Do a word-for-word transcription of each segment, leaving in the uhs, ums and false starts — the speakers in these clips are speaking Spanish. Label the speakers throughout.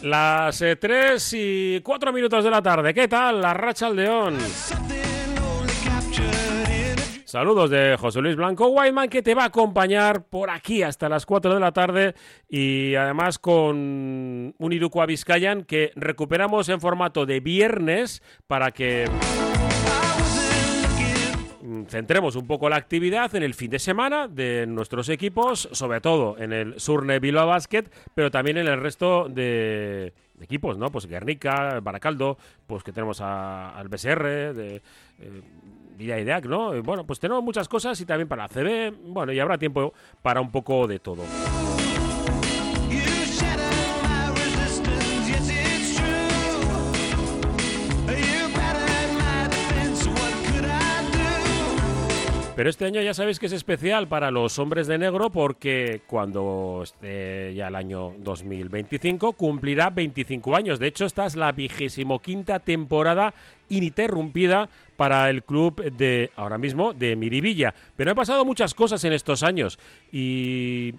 Speaker 1: Las eh, tres y cuatro minutos de la tarde. ¿Qué tal? Arratsaldeon. Saludos de José Luis Blanco Whiteman, que te va a acompañar por aquí hasta las cuatro de la tarde, y además con un Irukoa Bizkaian que recuperamos en formato de viernes para que centremos un poco la actividad en el fin de semana de nuestros equipos, sobre todo en el Surne Bilbao Basket, pero también en el resto de, de equipos, ¿no? Pues Guernica, Barakaldo, pues que tenemos a, al B S R, de eh, Villa Ideac, ¿no? Y bueno, pues tenemos muchas cosas y también para la C B, bueno, y habrá tiempo para un poco de todo. Pero este año ya sabéis que es especial para los hombres de negro, porque cuando esté ya el año dos mil veinticinco cumplirá veinticinco años. De hecho, esta es la vigésimo quinta temporada ininterrumpida para el club de ahora mismo de Miribilla. Pero han pasado muchas cosas en estos años y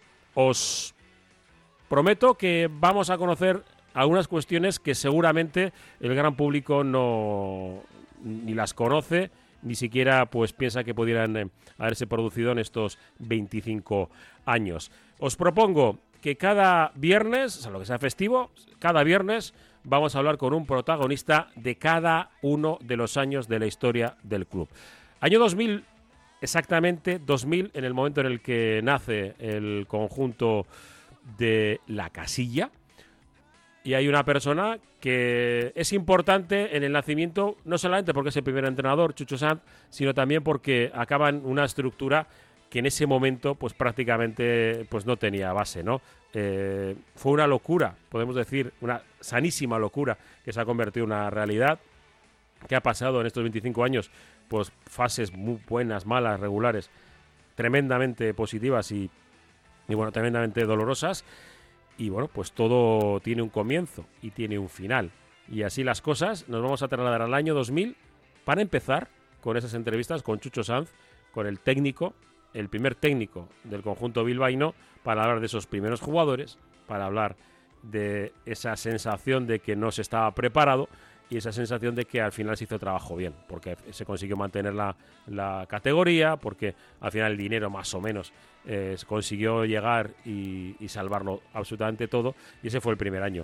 Speaker 1: os prometo que vamos a conocer algunas cuestiones que seguramente el gran público no ni las conoce, ni siquiera pues piensa que pudieran eh, haberse producido en estos veinticinco años. Os propongo que cada viernes, o sea, lo que sea festivo, cada viernes vamos a hablar con un protagonista de cada uno de los años de la historia del club. Año dos mil, exactamente dos mil, en el momento en el que nace el conjunto de La Casilla. Y hay una persona que es importante en el nacimiento, no solamente porque es el primer entrenador, Chucho Sanz, sino también porque acaba en una estructura que en ese momento pues prácticamente pues no tenía base, ¿no? Eh, fue una locura, podemos decir, una sanísima locura que se ha convertido en una realidad, que ha pasado en estos veinticinco años pues fases muy buenas, malas, regulares, tremendamente positivas y, y bueno, tremendamente dolorosas. Y bueno, pues todo tiene un comienzo y tiene un final. Y así las cosas, nos vamos a trasladar al año dos mil para empezar con esas entrevistas con Chucho Sanz, con el técnico, el primer técnico del conjunto bilbaíno, para hablar de esos primeros jugadores, para hablar de esa sensación de que no se estaba preparado y esa sensación de que al final se hizo trabajo bien, porque se consiguió mantener la, la categoría, porque al final el dinero más o menos eh, consiguió llegar y, y salvarlo absolutamente todo, y ese fue el primer año.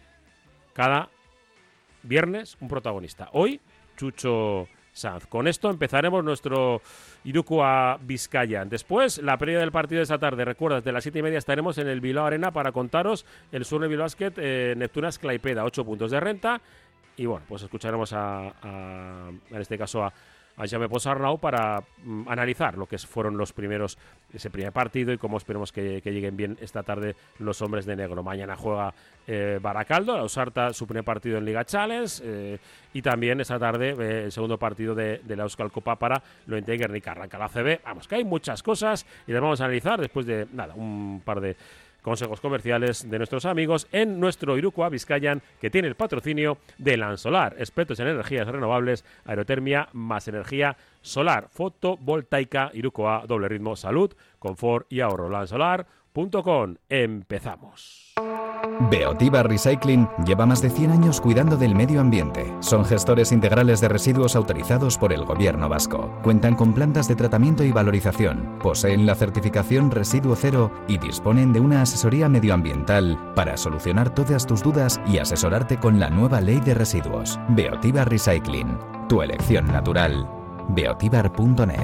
Speaker 1: Cada viernes un protagonista. Hoy, Chucho Sanz. Con esto empezaremos nuestro Irukoa Bizkaian. Después, la previa del partido de esta tarde. Recuerda, desde las siete y media estaremos en el Bilbao Arena para contaros el Surne Bilbao Basket eh, Neptunas Klaipeda, ocho puntos de renta. Y bueno, pues escucharemos a, a en este caso a, a Jaume Ponsarnau para mm, analizar lo que fueron los primeros, ese primer partido y cómo esperemos que, que lleguen bien esta tarde los hombres de negro. Mañana juega eh, Barakaldo, la Ausarta, su primer partido en Liga Challenge, eh, y también esta tarde eh, el segundo partido de, de la Euskal Copa para Lointe Guernica. Arranca la C B, vamos, que hay muchas cosas y las vamos a analizar después de, nada, un par de consejos comerciales de nuestros amigos en nuestro Irukoa Bizkaian, que tiene el patrocinio de Lansolar, expertos en energías renovables, aerotermia más energía solar, fotovoltaica. Irukoa, doble ritmo, salud, confort y ahorro. Lansolar punto com. Empezamos.
Speaker 2: Beotiba Recycling lleva más de cien años cuidando del medio ambiente. Son gestores integrales de residuos autorizados por el Gobierno vasco. Cuentan con plantas de tratamiento y valorización, poseen la certificación Residuo Cero y disponen de una asesoría medioambiental para solucionar todas tus dudas y asesorarte con la nueva ley de residuos. Beotiba Recycling, tu elección natural. beotibar punto net.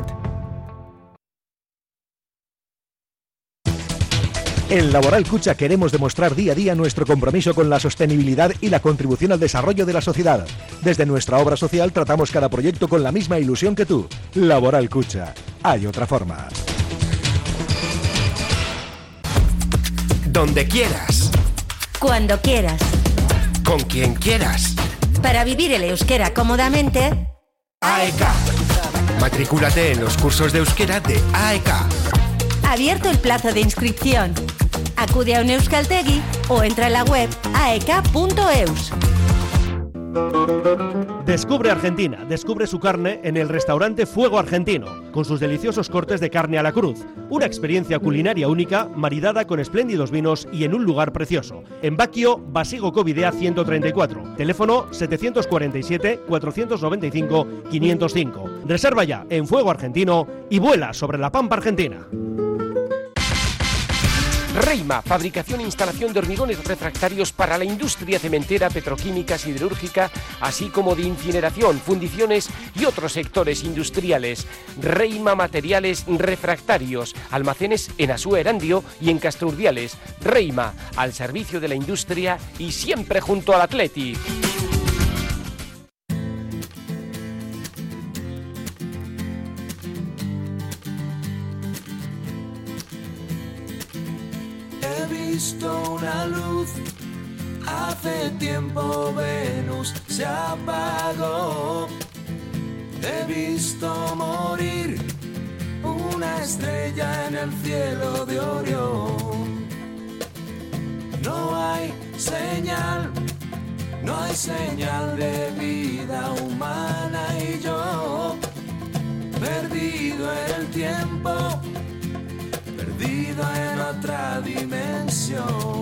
Speaker 3: En Laboral Cucha queremos demostrar día a día nuestro compromiso con la sostenibilidad y la contribución al desarrollo de la sociedad. Desde nuestra obra social tratamos cada proyecto con la misma ilusión que tú. Laboral Cucha. Hay otra forma.
Speaker 4: Donde quieras.
Speaker 5: Cuando quieras.
Speaker 4: Con quien quieras.
Speaker 5: Para vivir el euskera cómodamente.
Speaker 4: A E K. Matrículate en los cursos de euskera de A E K.
Speaker 5: Abierto el plazo de inscripción. Acude a un euskaltegi o entra en la web a e k punto eus.
Speaker 3: Descubre Argentina, descubre su carne en el restaurante Fuego Argentino, con sus deliciosos cortes de carne a la cruz. Una experiencia culinaria única, maridada con espléndidos vinos y en un lugar precioso. En Baquio, Basigo Covidea ciento treinta y cuatro, teléfono setecientos cuarenta y siete, cuatrocientos noventa y cinco, quinientos cinco. Reserva ya en Fuego Argentino y vuela sobre la pampa argentina.
Speaker 4: Reima, fabricación e instalación de hormigones refractarios para la industria cementera, petroquímica, siderúrgica, así como de incineración, fundiciones y otros sectores industriales. Reima Materiales Refractarios, almacenes en Asúa Erandio y en Castrurdiales. Reima, al servicio de la industria y siempre junto al Atleti.
Speaker 6: Visto una luz, hace tiempo Venus se apagó. He visto morir una estrella en el cielo de Orión. No hay señal, no hay señal de vida humana y yo, perdido en el tiempo, perdido en otra dimensión.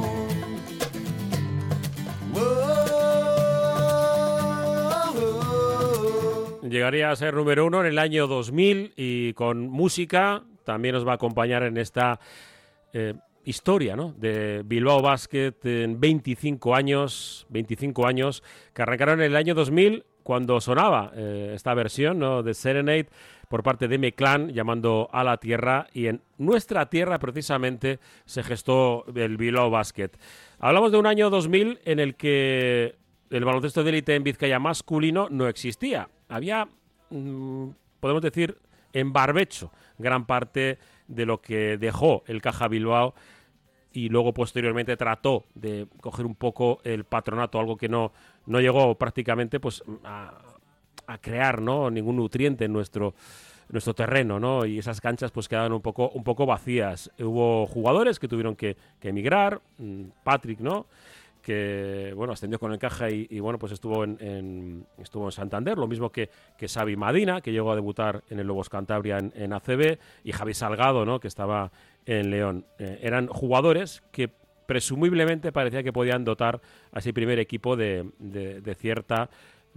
Speaker 1: Llegaría a ser número uno en el año dos mil y con música también nos va a acompañar en esta eh, historia, ¿no?, de Bilbao Basket en veinticinco años, veinticinco años que arrancaron en el año dos mil cuando sonaba eh, esta versión, ¿no?, de Serenade por parte de M-Clan, llamando a la tierra, y en nuestra tierra precisamente se gestó el Bilbao Basket. Hablamos de un año dos mil en el que el baloncesto de élite en Vizcaya masculino no existía. Había, mmm, podemos decir, en barbecho gran parte de lo que dejó el Caja Bilbao y luego posteriormente trató de coger un poco el patronato, algo que no, no llegó prácticamente pues a... a crear, ¿no?, ningún nutriente en nuestro, nuestro terreno, ¿no?, y esas canchas pues quedaban un poco, un poco vacías. Hubo jugadores que tuvieron que, que emigrar, Patrick, ¿no?, que bueno, ascendió con el Caja y, y bueno, pues estuvo en, en estuvo en Santander, lo mismo que, que Xavi Madina, que llegó a debutar en el Lobos Cantabria en, en A C B, y Javi Salgado, ¿no?, que estaba en León. Eh, eran jugadores que presumiblemente parecía que podían dotar a ese primer equipo de, de, de cierta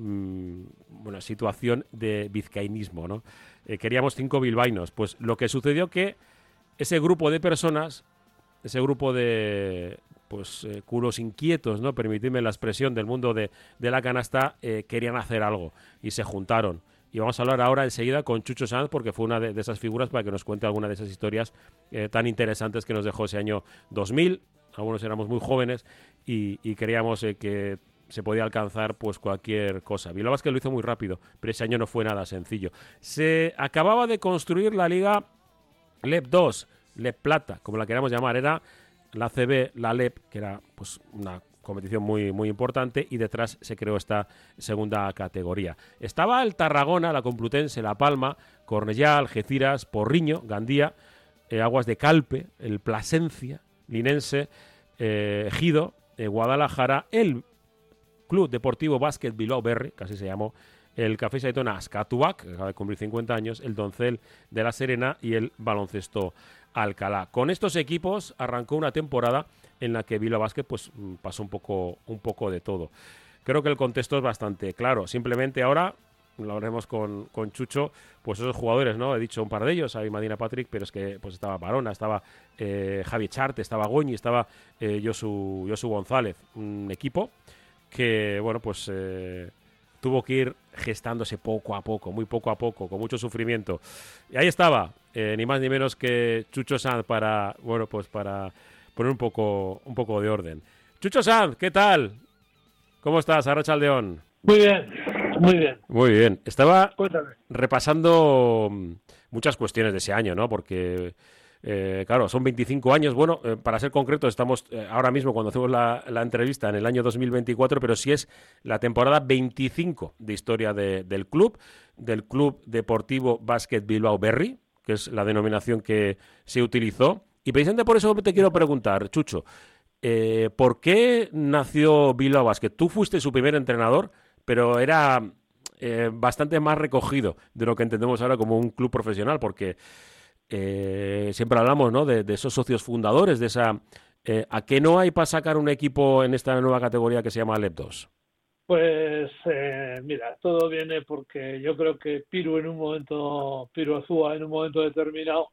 Speaker 1: bueno, situación de vizcaínismo, ¿no? Eh, queríamos cinco bilbaínos. Pues lo que sucedió que ese grupo de personas, ese grupo de pues eh, culos inquietos, ¿no?, permitidme la expresión, del mundo de, de la canasta, eh, querían hacer algo y se juntaron. Y vamos a hablar ahora enseguida con Chucho Sanz, porque fue una de, de esas figuras para que nos cuente alguna de esas historias eh, tan interesantes que nos dejó ese año dos mil. Algunos éramos muy jóvenes y, y creíamos eh, que se podía alcanzar pues cualquier cosa. Bilbao Basket lo hizo muy rápido, pero ese año no fue nada sencillo. Se acababa de construir la Liga L E P dos, L E P Plata, como la queramos llamar. Era la C B, la L E P, que era pues una competición muy, muy importante, y detrás se creó esta segunda categoría. Estaba el Tarragona, la Complutense, La Palma, Cornellá, Algeciras, Porriño, Gandía, eh, Aguas de Calpe, el Plasencia, Linense, eh, Ejido, eh, Guadalajara, el Club Deportivo Básquet Bilbao Berri, que así se llamó, el Café Saitona Azkatuak, que acaba de cumplir cincuenta años, el Doncel de La Serena y el Baloncesto Alcalá. Con estos equipos arrancó una temporada en la que Bilbao Basket pues pasó un poco, un poco de todo. Creo que el contexto es bastante claro. Simplemente ahora lo haremos con, con Chucho, pues esos jugadores, ¿no? He dicho un par de ellos, Xavi Madina, Patrick, pero es que pues estaba Barona, estaba eh, Javi Charte, estaba Goñi, estaba eh, Josu, Josu González. Un equipo que, bueno, pues eh, tuvo que ir gestándose poco a poco, muy poco a poco, con mucho sufrimiento. Y ahí estaba, eh, ni más ni menos que Chucho Sanz para, bueno, pues para poner un poco, un poco de orden. Chucho Sanz, ¿qué tal? ¿Cómo estás, Arratsaldeon?
Speaker 7: Muy bien, muy bien.
Speaker 1: Muy bien. Estaba
Speaker 7: Cuéntame.
Speaker 1: repasando muchas cuestiones de ese año, ¿no? Porque... Eh, claro, son veinticinco años. Bueno, eh, para ser concretos, estamos eh, ahora mismo cuando hacemos la, la entrevista en el año dos mil veinticuatro, pero sí es la temporada veinticinco de historia de, del club, del Club Deportivo Básquet Bilbao Berri, que es la denominación que se utilizó. Y precisamente por eso te quiero preguntar, Chucho, eh, ¿por qué nació Bilbao Basket? Tú fuiste su primer entrenador, pero era eh, bastante más recogido de lo que entendemos ahora como un club profesional, porque eh, siempre hablamos, ¿no?, de, de esos socios fundadores, de esa... Eh, ¿A qué no hay para sacar un equipo en esta nueva categoría que se llama Lep dos?
Speaker 7: Pues eh, mira, todo viene porque yo creo que Piru en un momento, Piru Azúa en un momento determinado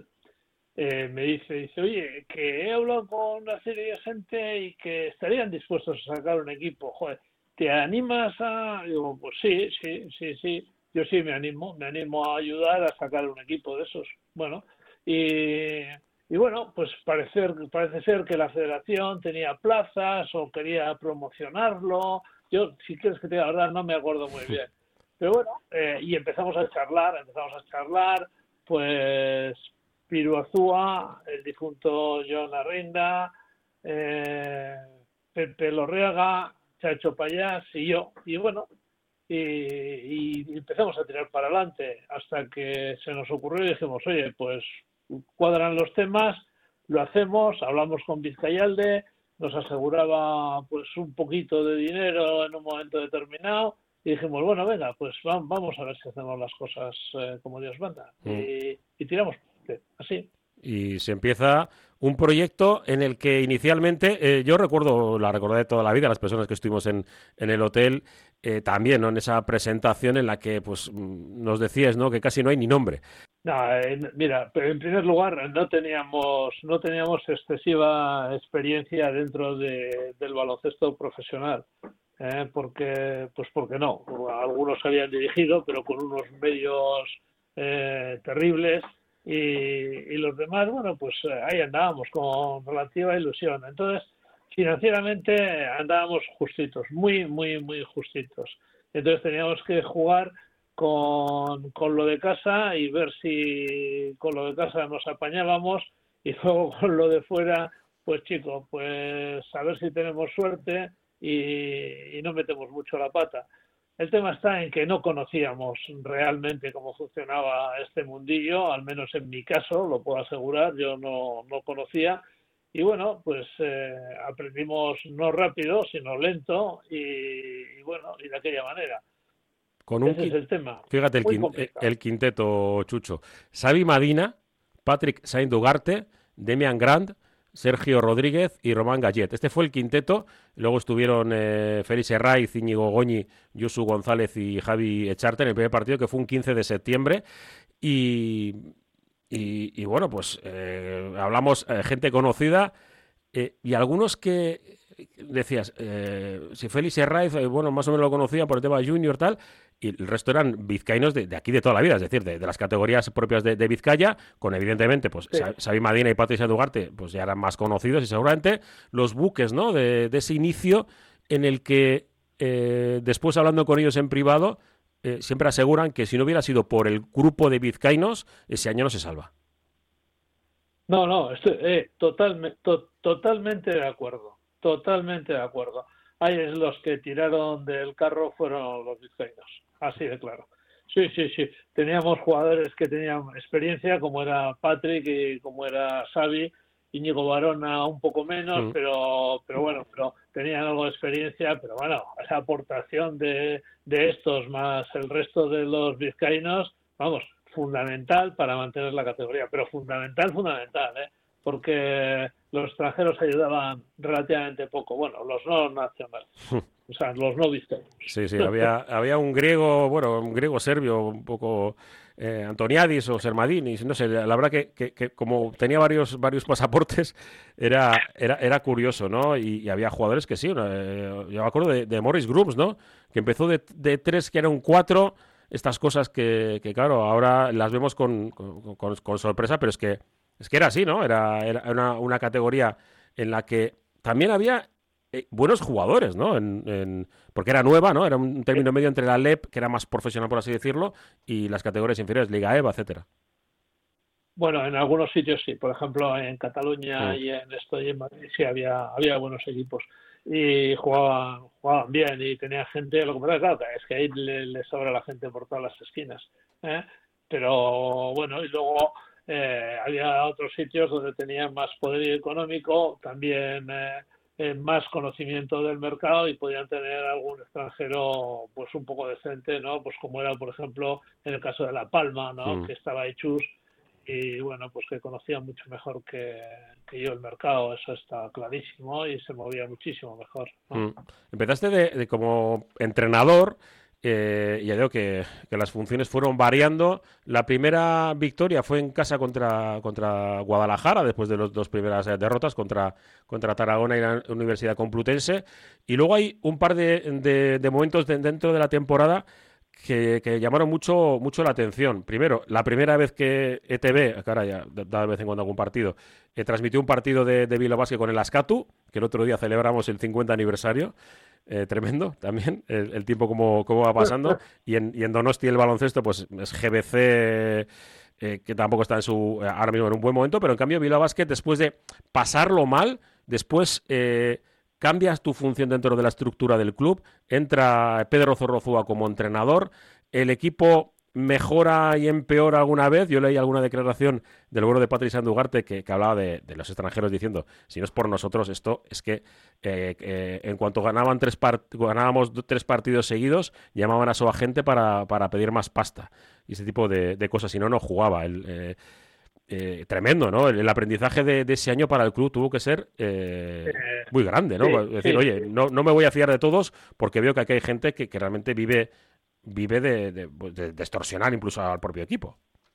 Speaker 7: eh, me dice, dice, oye, que he hablado con una serie de gente y que estarían dispuestos a sacar un equipo. Joder, ¿te animas a...? Digo, pues sí, sí, sí, sí, yo sí me animo, me animo a ayudar a sacar un equipo de esos. Bueno, y... Y bueno, pues parecer, parece ser que la federación tenía plazas o quería promocionarlo. Yo, si quieres que te diga la verdad, no me acuerdo muy bien. Pero bueno, eh, y empezamos a charlar, empezamos a charlar, pues Piru Azúa, el difunto John Arrinda, eh, Pepe Lorriaga, Chacho Payás y yo. Y bueno, y, y empezamos a tirar para adelante hasta que se nos ocurrió y dijimos, oye, pues cuadran los temas, lo hacemos, hablamos con Vizcayalde, nos aseguraba pues un poquito de dinero en un momento determinado y dijimos, bueno, venga, pues vamos a ver si hacemos las cosas eh, como Dios manda. Mm. Y, y tiramos así.
Speaker 1: Y se empieza un proyecto en el que inicialmente, eh, yo recuerdo, la recordé de toda la vida, las personas que estuvimos en, en el hotel, eh, también, ¿no?, en esa presentación en la que pues nos decías, ¿no?, que casi no hay ni nombre.
Speaker 7: No, eh, mira, en primer lugar no teníamos no teníamos excesiva experiencia dentro de, del baloncesto profesional, eh, porque pues porque no, algunos habían dirigido, pero con unos medios eh, terribles y, y los demás, bueno, pues ahí andábamos con relativa ilusión. Entonces, financieramente andábamos justitos, muy, muy, muy justitos. Entonces teníamos que jugar Con, con lo de casa y ver si con lo de casa nos apañábamos y luego con lo de fuera, pues chico, pues a ver si tenemos suerte y, y no metemos mucho la pata. El tema está en que no conocíamos realmente cómo funcionaba este mundillo, al menos en mi caso, lo puedo asegurar, yo no, no conocía. Y bueno, pues eh, aprendimos no rápido, sino lento y, y bueno, y de aquella manera.
Speaker 1: Con un
Speaker 7: Ese es el tema.
Speaker 1: Fíjate el, quin el quinteto, Chucho. Xavi Madina, Patrick Sainz-Dugarte, Demian Grant, Sergio Rodríguez y Román Gallet. Este fue el quinteto. Luego estuvieron eh, Félix Herraiz, Íñigo Goñi, Yusu González y Javi Echarte en el primer partido, que fue un quince de septiembre. Y, y, y bueno, pues eh, hablamos eh, gente conocida eh, y algunos que decías, eh, si Félix Herraiz, eh, bueno, más o menos lo conocía por el tema junior tal, y el resto eran vizcaínos de, de aquí de toda la vida, es decir, de, de las categorías propias de, de Vizcaya, con evidentemente, pues sí. Xavi Madina y Patrick Sainz-Dugarte, pues ya eran más conocidos y seguramente los buques, ¿no?, de, de ese inicio en el que eh, después hablando con ellos en privado, eh, siempre aseguran que si no hubiera sido por el grupo de vizcaínos, ese año no se salva.
Speaker 7: No, no, estoy eh, totalme, to, totalmente de acuerdo. Totalmente de acuerdo. Ahí es los que tiraron del carro fueron los vizcaínos, así de claro. Sí, sí, sí. Teníamos jugadores que tenían experiencia, como era Patrick y como era Xavi, Íñigo Barona un poco menos, mm. pero pero bueno, pero tenían algo de experiencia, pero bueno, esa aportación de, de estos más el resto de los vizcaínos, vamos, fundamental para mantener la categoría, pero fundamental, fundamental, ¿eh? Porque los extranjeros ayudaban relativamente poco, bueno, los no nacionales, o sea, los no vizcaínos.
Speaker 1: Sí, sí, había, había un griego, bueno, un griego serbio, un poco eh, Antoniadis o Sermadinis, no sé, la verdad que, que, que como tenía varios varios pasaportes, era era, era curioso, ¿no? Y, y había jugadores que sí, eh, yo me acuerdo de, de Morris Grooms, ¿no? Que empezó de, de tres, que era un cuatro, estas cosas que, que claro, ahora las vemos con, con, con, con sorpresa, pero es que Es que era así, ¿no? Era, era una, una categoría en la que también había eh, buenos jugadores, ¿no? En, en, porque era nueva, ¿no? Era un término medio entre la L E P, que era más profesional, por así decirlo, y las categorías inferiores, Liga E V A, etcétera.
Speaker 7: Bueno, en algunos sitios sí. Por ejemplo, en Cataluña sí. y en esto y en Madrid sí había, había buenos equipos. Y jugaban, jugaban bien y tenía gente. Lo que pasa, claro, es que ahí le, le sobra la gente por todas las esquinas, ¿eh? Pero bueno, y luego... Eh, había otros sitios donde tenían más poder económico, también eh, eh, más conocimiento del mercado y podían tener algún extranjero pues un poco decente, ¿no? Pues como era, por ejemplo, en el caso de La Palma, ¿no? Mm. Que estaba ahí Chus y bueno, pues que conocía mucho mejor que, que yo el mercado, eso está clarísimo, y se movía muchísimo mejor, ¿no?
Speaker 1: Mm. Empezaste de, de como entrenador. Eh, ya digo que, que las funciones fueron variando. La primera victoria fue en casa contra, contra Guadalajara, después de las dos primeras derrotas contra, contra Tarragona y la Universidad Complutense. Y luego hay un par de, de, de momentos de, dentro de la temporada que, que llamaron mucho, mucho la atención. Primero, la primera vez que E T V, que ahora ya da de vez en cuando algún partido, eh, transmitió un partido de, de Bilbao Basket con el Askatu, que el otro día celebramos el cincuenta aniversario. Eh, tremendo también el, el tiempo como, como va pasando. Y en, y en Donosti el baloncesto pues es G B C, eh, que tampoco está en su eh, ahora mismo en un buen momento, pero en cambio Bilbao Basket, después de pasarlo mal, después eh, cambias tu función dentro de la estructura del club, entra Pedro Zorrozúa como entrenador, el equipo mejora y empeora alguna vez. Yo leí alguna declaración del bueno de Patrick Sandugarte que, que hablaba de, de los extranjeros diciendo, si no es por nosotros, esto es que eh, eh, en cuanto ganaban tres part- ganábamos tres partidos seguidos, llamaban a su agente para, para pedir más pasta y ese tipo de, de cosas, si no, no jugaba. El, eh, eh, tremendo, ¿no? El, el aprendizaje de, de ese año para el club tuvo que ser eh, muy grande, ¿no? Sí, es decir, sí. Oye, no, no me voy a fiar de todos porque veo que aquí hay gente que, que realmente vive vive de, de, de, de extorsionar incluso al propio equipo.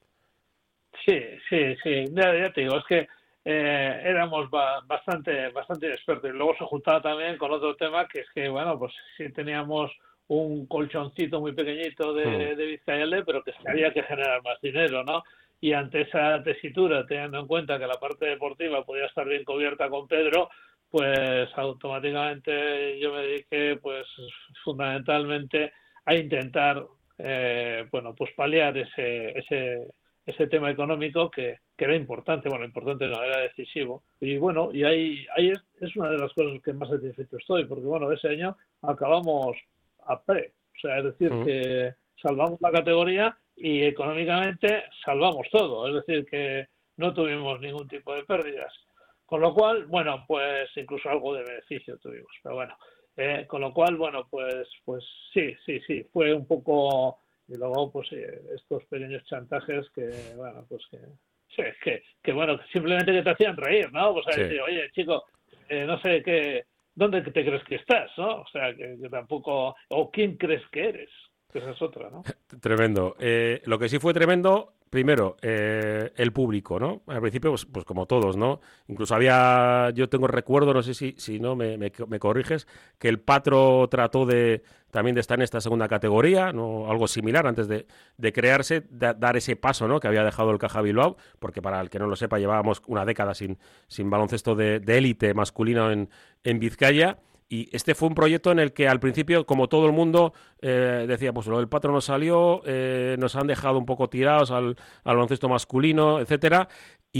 Speaker 7: Sí, sí, sí. Ya, ya te digo, es que eh, éramos ba- bastante bastante expertos. Y luego se juntaba también con otro tema, que es que, bueno, pues sí teníamos un colchoncito muy pequeñito de, mm. de Vizcaya, pero que había que generar más dinero, ¿no? Y ante esa tesitura, teniendo en cuenta que la parte deportiva podía estar bien cubierta con Pedro, pues automáticamente yo me dediqué, pues fundamentalmente a intentar, eh, bueno, pues paliar ese ese ese tema económico que, que era importante, bueno, importante no, era decisivo. Y bueno, y ahí ahí es, es una de las cosas que más satisfecho estoy, porque bueno, ese año acabamos a pre, o sea, es decir, uh-huh. que salvamos la categoría y económicamente salvamos todo, es decir, que no tuvimos ningún tipo de pérdidas. Con lo cual, bueno, pues incluso algo de beneficio tuvimos, pero bueno. Eh, con lo cual, bueno, pues pues sí, sí, sí, fue un poco, y luego pues eh, estos pequeños chantajes que, bueno, pues que, sí, que, que bueno, simplemente que te hacían reír, ¿no? Pues sí. Decir, oye, chico, eh, no sé qué, ¿dónde te crees que estás, no? O sea, que, que tampoco, o ¿quién crees que eres? Que esa es otra, ¿no?
Speaker 1: Tremendo. Eh, lo que sí fue tremendo, primero, eh, el público, ¿no? Al principio, pues, pues como todos, ¿no? Incluso había, yo tengo recuerdo, no sé si, si no me, me, me corriges, que el Patro trató de también de estar en esta segunda categoría, ¿no? Algo similar antes de, de crearse, de, dar ese paso, ¿no? Que había dejado el Caja Bilbao, porque para el que no lo sepa, llevábamos una década sin, sin baloncesto de, de élite masculino en, en Vizcaya. Y este fue un proyecto en el que al principio, como todo el mundo, eh, decía, pues lo del Patro no salió, eh, nos han dejado un poco tirados al, al baloncesto masculino, etcétera,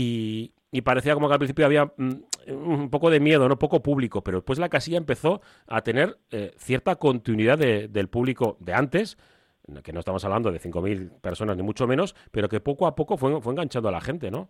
Speaker 1: y, y parecía como que al principio había mm, un poco de miedo, no poco público, pero después la casilla empezó a tener eh, cierta continuidad de, del público de antes, que no estamos hablando de cinco mil personas ni mucho menos, pero que poco a poco fue, fue enganchando a la gente, ¿no?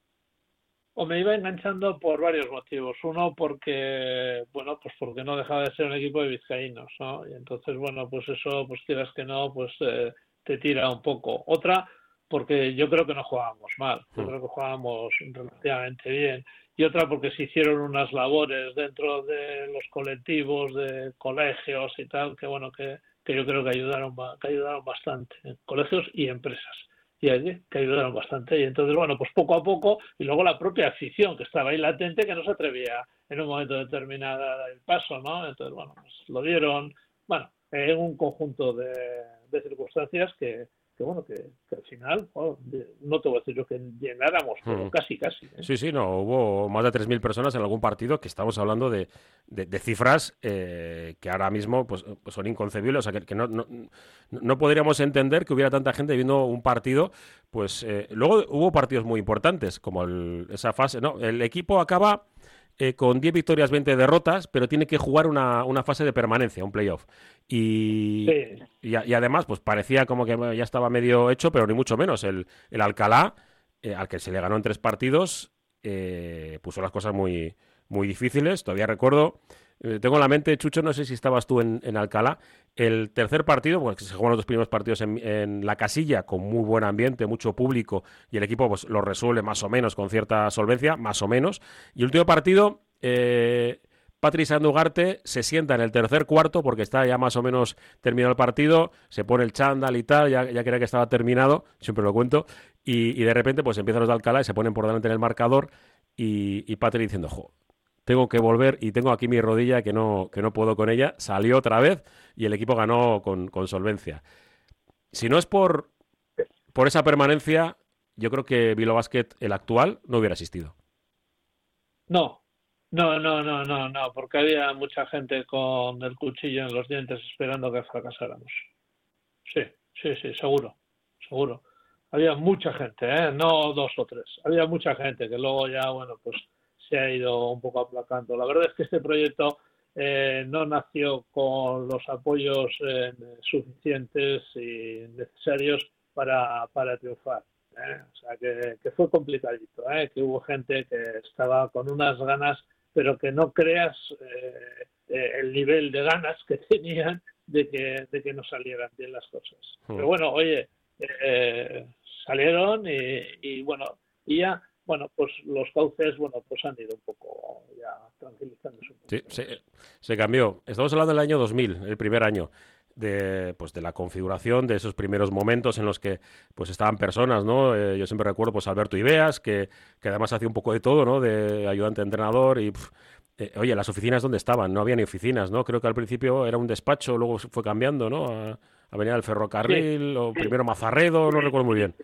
Speaker 7: O me iba enganchando por varios motivos. Uno, porque, bueno, pues porque no dejaba de ser un equipo de vizcaínos, ¿no? Y entonces, bueno, pues eso, pues quieras que no, pues eh, te tira un poco. Otra, porque yo creo que no jugábamos mal. Yo creo que jugábamos relativamente bien. Y otra, porque se hicieron unas labores dentro de los colectivos, de colegios y tal, que bueno, que, que yo creo que ayudaron, que ayudaron bastante. Colegios y empresas. Y allí, que ayudaron bastante. Y entonces, bueno, pues poco a poco, y luego la propia afición, que estaba ahí latente, que no se atrevía en un momento determinado a dar el paso, ¿no? Entonces, bueno, pues lo dieron, bueno, en un conjunto de, de circunstancias que, que bueno, que, que al final, bueno, no te voy a decir yo que llenáramos, pero mm. casi, casi. ¿eh?
Speaker 1: Sí, sí, no, hubo más de tres mil personas en algún partido, que estamos hablando de, de, de cifras eh, que ahora mismo pues, pues son inconcebibles, o sea, que, que no, no, no podríamos entender que hubiera tanta gente viendo un partido, pues eh, luego hubo partidos muy importantes, como el, esa fase, ¿no? El equipo acaba eh, con diez victorias, veinte derrotas, pero tiene que jugar una, una fase de permanencia, un playoff. Y, sí. y, y además, pues parecía como que ya estaba medio hecho, pero ni mucho menos. El, el Alcalá, eh, al que se le ganó en tres partidos, eh, puso las cosas muy, muy difíciles. Todavía recuerdo, eh, tengo en la mente, Chucho, no sé si estabas tú en, en Alcalá, el tercer partido, pues que se jugaron los dos primeros partidos en, en la Casilla, con muy buen ambiente, mucho público, y el equipo pues lo resuelve más o menos con cierta solvencia, más o menos. Y el último partido, eh, Patrick Sandugarte se sienta en el tercer cuarto, porque está ya más o menos terminado el partido, se pone el chándal y tal, ya, ya creía que estaba terminado, siempre lo cuento, y, y de repente pues empiezan los de Alcalá y se ponen por delante en el marcador, y, y Patrick diciendo, jo, tengo que volver y tengo aquí mi rodilla que no, que no puedo con ella. Salió otra vez y el equipo ganó con, con solvencia. Si no es por, por esa permanencia, yo creo que Bilbao Basket, el actual, no hubiera existido.
Speaker 7: No, no, no, no, no, no, porque había mucha gente con el cuchillo en los dientes esperando que fracasáramos. Sí, sí, sí, seguro, seguro. Había mucha gente, ¿eh? No dos o tres. Había mucha gente que luego ya, bueno, pues se ha ido un poco aplacando. La verdad es que este proyecto eh, no nació con los apoyos eh, suficientes y necesarios para, para triunfar. ¿eh? O sea, que, que fue complicadito, ¿eh? que hubo gente que estaba con unas ganas, pero que no creas eh, eh, el nivel de ganas que tenían de que, de que no salieran bien las cosas. Hmm. Pero bueno, oye, eh, salieron y, y bueno, y ya... Bueno, pues los cauces, bueno, pues han ido un poco ya tranquilizándose un poco.
Speaker 1: Sí, se, se cambió. Estamos hablando del año dos mil, el primer año, de pues de la configuración, de esos primeros momentos en los que pues estaban personas, ¿no? Eh, yo siempre recuerdo pues Alberto Ibeas, que, que además hacía un poco de todo, ¿no? De ayudante de entrenador y... Pff, eh, oye, las oficinas, ¿dónde estaban? No había ni oficinas, ¿no? Creo que al principio era un despacho, luego fue cambiando, ¿no? A Avenida del Ferrocarril, sí, o sí. Primero Mazarredo, no recuerdo muy bien.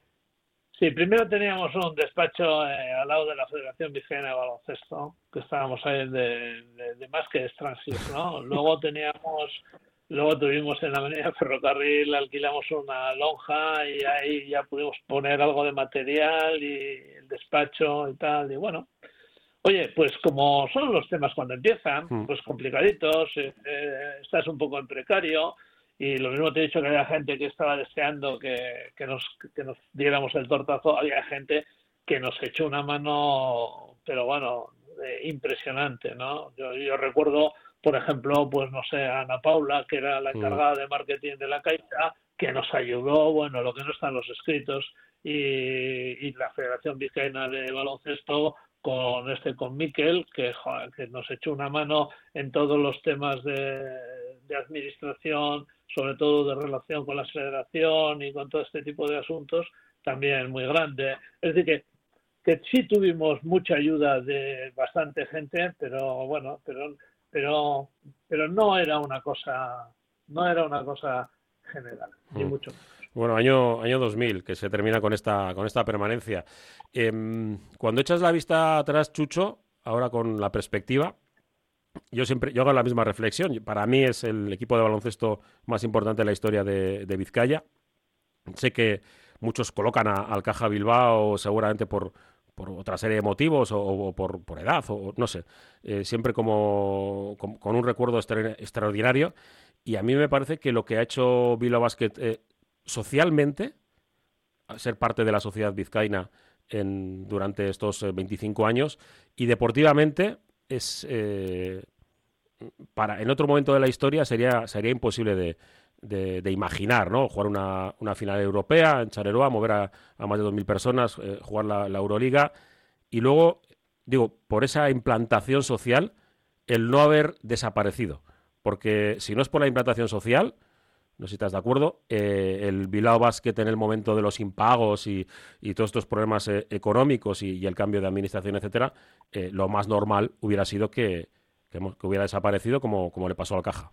Speaker 7: Sí, primero teníamos un despacho eh, al lado de la Federación Vizcaína de Baloncesto, que estábamos ahí de, de, de más que extranjeros, ¿no? Luego teníamos, luego tuvimos en la Avenida Ferrocarril, alquilamos una lonja y ahí ya pudimos poner algo de material y el despacho y tal, y bueno. Oye, pues como son los temas cuando empiezan, pues complicaditos, eh, eh, estás un poco en precario. Y lo mismo te he dicho que había gente que estaba deseando que, que, nos, que nos diéramos el tortazo. Había gente que nos echó una mano, pero bueno, eh, impresionante, ¿no? Yo, yo recuerdo, por ejemplo, pues no sé, a Ana Paula, que era la encargada de marketing de la Caixa, que nos ayudó, bueno, lo que no está en los escritos, y, y la Federación Vizcaína de Baloncesto con este con Miquel, que, joder, que nos echó una mano en todos los temas de, de administración, sobre todo de relación con la federación y con todo este tipo de asuntos, también muy grande. Es decir, que, que sí tuvimos mucha ayuda de bastante gente, pero bueno, pero pero pero no era una cosa no era una cosa general, ni mm. mucho menos.
Speaker 1: Bueno, año año dos mil, que se termina con esta con esta permanencia. Eh, cuando echas la vista atrás, Chucho, ahora con la perspectiva, Yo siempre yo hago la misma reflexión. Para mí es el equipo de baloncesto más importante de la historia de, de Vizcaya. Sé que muchos colocan a, al Caja Bilbao seguramente por, por otra serie de motivos o, o por, por edad, o no sé. Eh, siempre como, con, con un recuerdo extra, extraordinario. Y a mí me parece que lo que ha hecho Bilbao Basket eh, socialmente, ser parte de la sociedad vizcaína en, durante estos eh, veinticinco años, y deportivamente... es eh, para en otro momento de la historia sería sería imposible de, de, de imaginar, ¿no? Jugar una, una final europea en Charleroi, mover a, a más de dos mil personas, eh, jugar la, la Euroliga y luego, digo, por esa implantación social, el no haber desaparecido, porque si no es por la implantación social, no sé si estás de acuerdo, eh, el Bilbao Basket en el momento de los impagos y, y todos estos problemas eh, económicos y, y el cambio de administración, etcétera, eh, lo más normal hubiera sido que, que, que hubiera desaparecido como, como le pasó al Caja.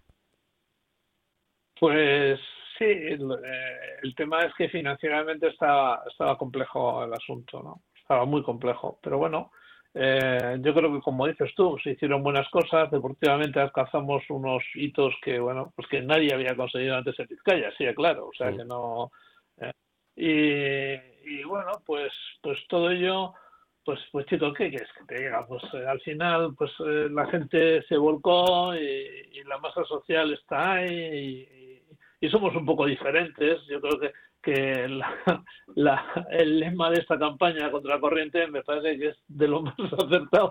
Speaker 7: Pues sí, el, eh, el tema es que financieramente estaba, estaba complejo el asunto, ¿no? Estaba muy complejo, pero bueno, Eh, yo creo que, como dices tú, se hicieron buenas cosas, deportivamente alcanzamos unos hitos que, bueno, pues que nadie había conseguido antes en Vizcaya, sí, claro, o sea sí. que no... Eh, y, y bueno, pues pues todo ello, pues pues chico, ¿qué quieres que te diga? Pues eh, al final, pues eh, la gente se volcó y, y la masa social está ahí y, y somos un poco diferentes, yo creo que que la, la, el lema de esta campaña contra la corriente me parece que es de lo más acertado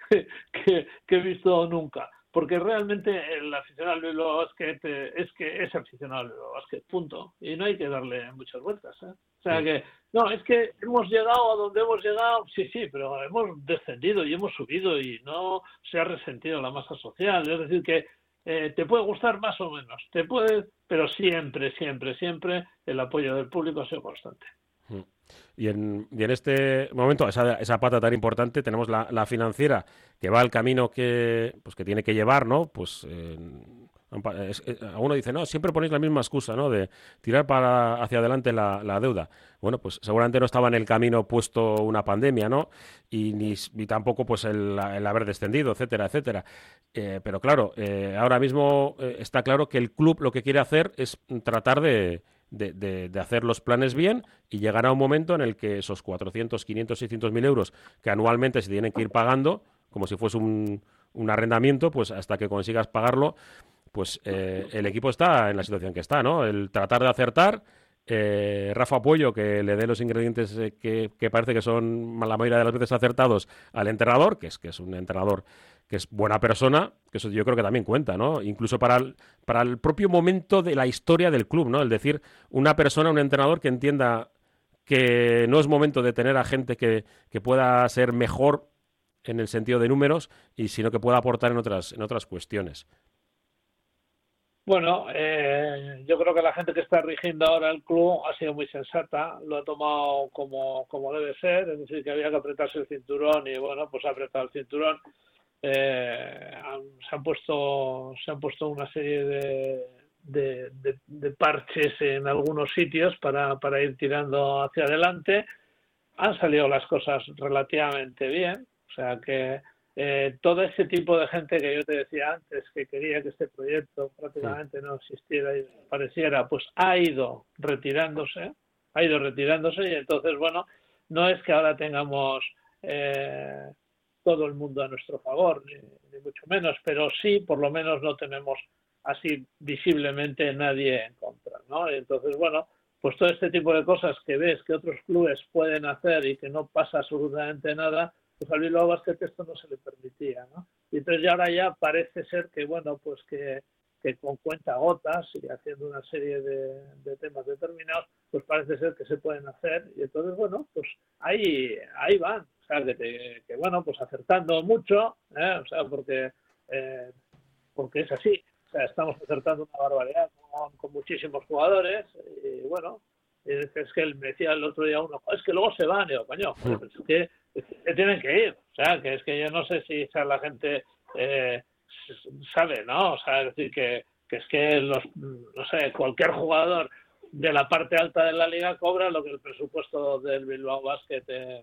Speaker 7: que, que he visto nunca. Porque realmente el aficionado al Bilbao Basket eh, es que es aficionado al Bilbao Basket, punto. Y no hay que darle muchas vueltas, ¿eh? O sea que, no, es que hemos llegado a donde hemos llegado, sí, sí, pero hemos descendido y hemos subido y no se ha resentido la masa social. Es decir, que eh, te puede gustar más o menos, te puede, pero siempre, siempre, siempre el apoyo del público ha sido constante.
Speaker 1: Y en, y en este momento, esa, esa pata tan importante, tenemos la, la financiera que va al camino que pues que tiene que llevar, ¿no? Pues eh, es, es, uno dice, no, siempre ponéis la misma excusa, ¿no? De tirar para hacia adelante la, la deuda. Bueno, pues seguramente no estaba en el camino puesto una pandemia, ¿no? Y ni, ni tampoco pues el, el haber descendido, etcétera, etcétera. Eh, pero claro, eh, ahora mismo eh, está claro que el club lo que quiere hacer es tratar de De, de, de hacer los planes bien y llegará un momento en el que esos cuatrocientos, quinientos, seiscientos mil euros que anualmente se tienen que ir pagando, como si fuese un, un arrendamiento, pues hasta que consigas pagarlo, pues eh, el equipo está en la situación que está, ¿no? El tratar de acertar, eh, Rafa Puello que le dé los ingredientes eh, que, que parece que son la mayoría de las veces acertados al entrenador, que es que es un entrenador que es buena persona, que eso yo creo que también cuenta, ¿no? Incluso para el, para el propio momento de la historia del club, ¿no? El decir, una persona, un entrenador que entienda que no es momento de tener a gente que, que pueda ser mejor en el sentido de números, y sino que pueda aportar en otras, en otras cuestiones.
Speaker 7: Bueno, eh, yo creo que la gente que está rigiendo ahora el club ha sido muy sensata, lo ha tomado como, como debe ser, es decir, que había que apretarse el cinturón y bueno, pues ha apretado el cinturón. Eh, han, se han puesto se han puesto una serie de, de, de, de parches en algunos sitios para, para ir tirando hacia adelante. Han salido las cosas relativamente bien, o sea que eh, todo ese tipo de gente que yo te decía antes que quería que este proyecto prácticamente no existiera y desapareciera, pues ha ido retirándose, ha ido retirándose y entonces bueno, no es que ahora tengamos eh, todo el mundo a nuestro favor, ni, ni mucho menos, pero sí, por lo menos no tenemos así visiblemente nadie en contra, ¿no? Y entonces, bueno, pues todo este tipo de cosas que ves que otros clubes pueden hacer y que no pasa absolutamente nada, pues al Bilbao Basket esto no se le permitía, ¿no? Y entonces ya ahora ya parece ser que, bueno, pues que, que con cuentagotas y haciendo una serie de, de temas determinados, pues parece ser que se pueden hacer y entonces, bueno, pues ahí, ahí van. O sea, que, te, que bueno, pues acertando mucho, ¿eh? O sea, porque eh, porque es así. O sea, estamos acertando una barbaridad con, con muchísimos jugadores y bueno, es, es que me decía el otro día uno, es que luego se van, y digo, coño, pues es, que, es que tienen que ir. O sea, que es que yo no sé si o sea, la gente eh, sabe, ¿no? O sea, es decir, que, que es que los, no sé, cualquier jugador de la parte alta de la liga cobra lo que el presupuesto del Bilbao Basket eh,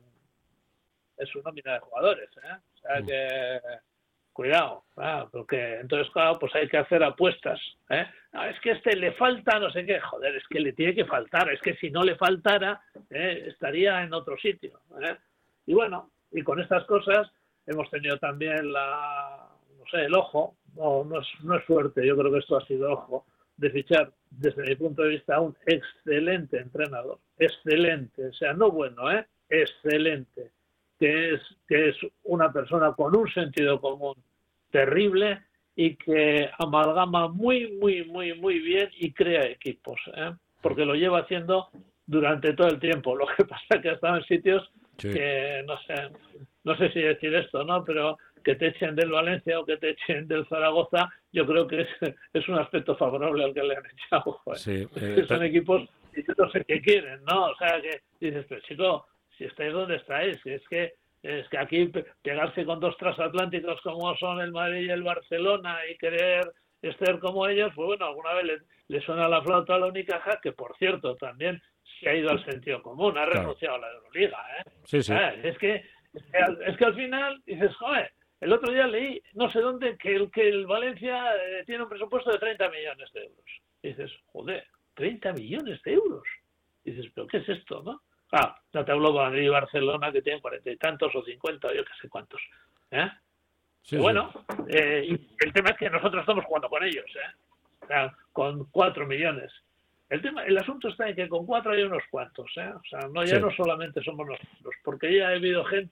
Speaker 7: es su nómina de jugadores, ¿eh? O sea que cuidado, ¿eh? Porque entonces claro, pues hay que hacer apuestas, ¿eh? No, es que a este le falta no sé qué, joder, es que le tiene que faltar, es que si no le faltara ¿eh? estaría en otro sitio, ¿eh? Y bueno, y con estas cosas hemos tenido también la, no sé, el ojo, no, no es, no es suerte, yo creo que esto ha sido ojo, de fichar desde mi punto de vista a un excelente entrenador, excelente, o sea, no bueno, ¿eh? Excelente. Que es, que es una persona con un sentido común terrible y que amalgama muy, muy, muy, muy bien y crea equipos, ¿eh? Porque lo lleva haciendo durante todo el tiempo. Lo que pasa es que ha estado en sitios sí. que, no sé, no sé si decir esto, ¿no? Pero que te echen del Valencia o que te echen del Zaragoza, yo creo que es, es un aspecto favorable al que le han echado.
Speaker 1: Sí,
Speaker 7: eh, son equipos y yo no sé qué quieren, ¿no? O sea, que dices, pero chico, si estáis donde estáis, es que es que aquí pegarse con dos transatlánticos como son el Madrid y el Barcelona y querer ser como ellos, pues bueno, alguna vez le, le suena la flauta a la Unicaja, que por cierto también se ha ido al sentido común, ha renunciado claro. a la Euroliga, ¿eh?
Speaker 1: Sí, sí.
Speaker 7: ¿Eh? Es que es que, al, es que al final dices, joder, el otro día leí, no sé dónde, que el, que el Valencia eh, tiene un presupuesto de treinta millones de euros. Y dices, joder, treinta millones de euros. Y dices, ¿pero qué es esto, no? Ah, ya te hablo Madrid y Barcelona que tienen cuarenta y tantos o cincuenta o yo qué sé cuántos. ¿Eh? Sí, bueno, sí. eh, y el tema es que nosotros estamos jugando con ellos, ¿eh? O sea, con cuatro millones. El tema, el asunto está en que con cuatro hay unos cuantos, ¿eh? O sea, no ya sí. no solamente somos nosotros, porque ya ha habido gente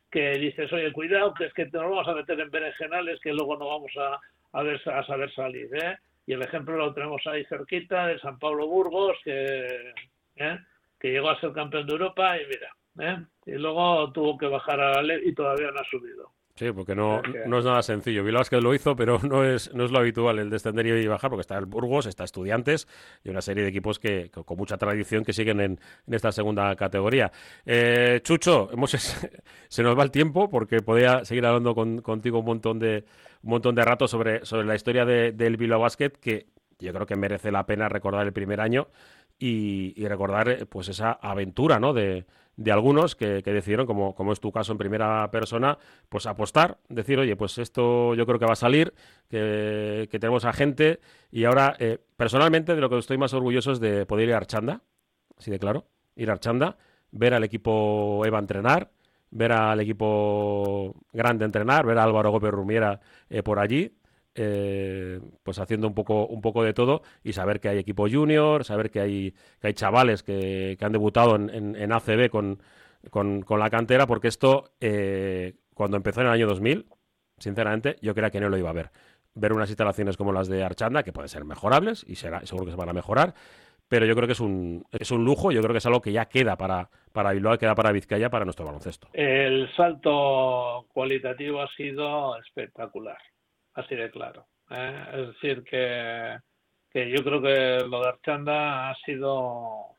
Speaker 7: que dices, oye, cuidado, que es que nos vamos a meter en berenjenales que luego no vamos a, a, ver, a saber salir, ¿eh? Y el ejemplo lo tenemos ahí cerquita, de San Pablo Burgos, que, ¿eh? que llegó a ser campeón de Europa y mira, ¿eh? Y luego tuvo que bajar a la ley y todavía no ha subido.
Speaker 1: Sí, porque no, no es nada sencillo. Bilbao Basket lo hizo, pero no es, no es lo habitual el descender y bajar, porque está el Burgos, está Estudiantes y una serie de equipos que, que con mucha tradición que siguen en, en esta segunda categoría. Eh, Chucho, hemos, se nos va el tiempo porque podría seguir hablando con, contigo un montón de un montón de rato sobre, sobre la historia de, del Bilbao Basket, que yo creo que merece la pena recordar el primer año y, y recordar pues esa aventura, ¿no?, de de algunos que, que decidieron, como, como es tu caso en primera persona, pues apostar, decir, oye, pues esto yo creo que va a salir, que, que tenemos a gente, y ahora, eh, personalmente, de lo que estoy más orgulloso es de poder ir a Archanda, así de claro, ir a Archanda, ver al equipo EVA entrenar, ver al equipo grande entrenar, ver a Álvaro Gómez Rumiera eh, por allí, Eh, pues haciendo un poco un poco de todo y saber que hay equipo junior, saber que hay que hay chavales que, que han debutado en, en, en A C B con, con, con la cantera, porque esto eh, cuando empezó en el año dos mil, sinceramente yo creía que no lo iba a ver. Ver unas instalaciones como las de Archanda, que pueden ser mejorables y será, seguro que se van a mejorar, pero yo creo que es un es un lujo, yo creo que es algo que ya queda para, para Bilbao, queda para Vizcaya, para nuestro baloncesto.
Speaker 7: El salto cualitativo ha sido espectacular. Así de claro. ¿eh? Es decir, que, que yo creo que lo de Archanda ha sido,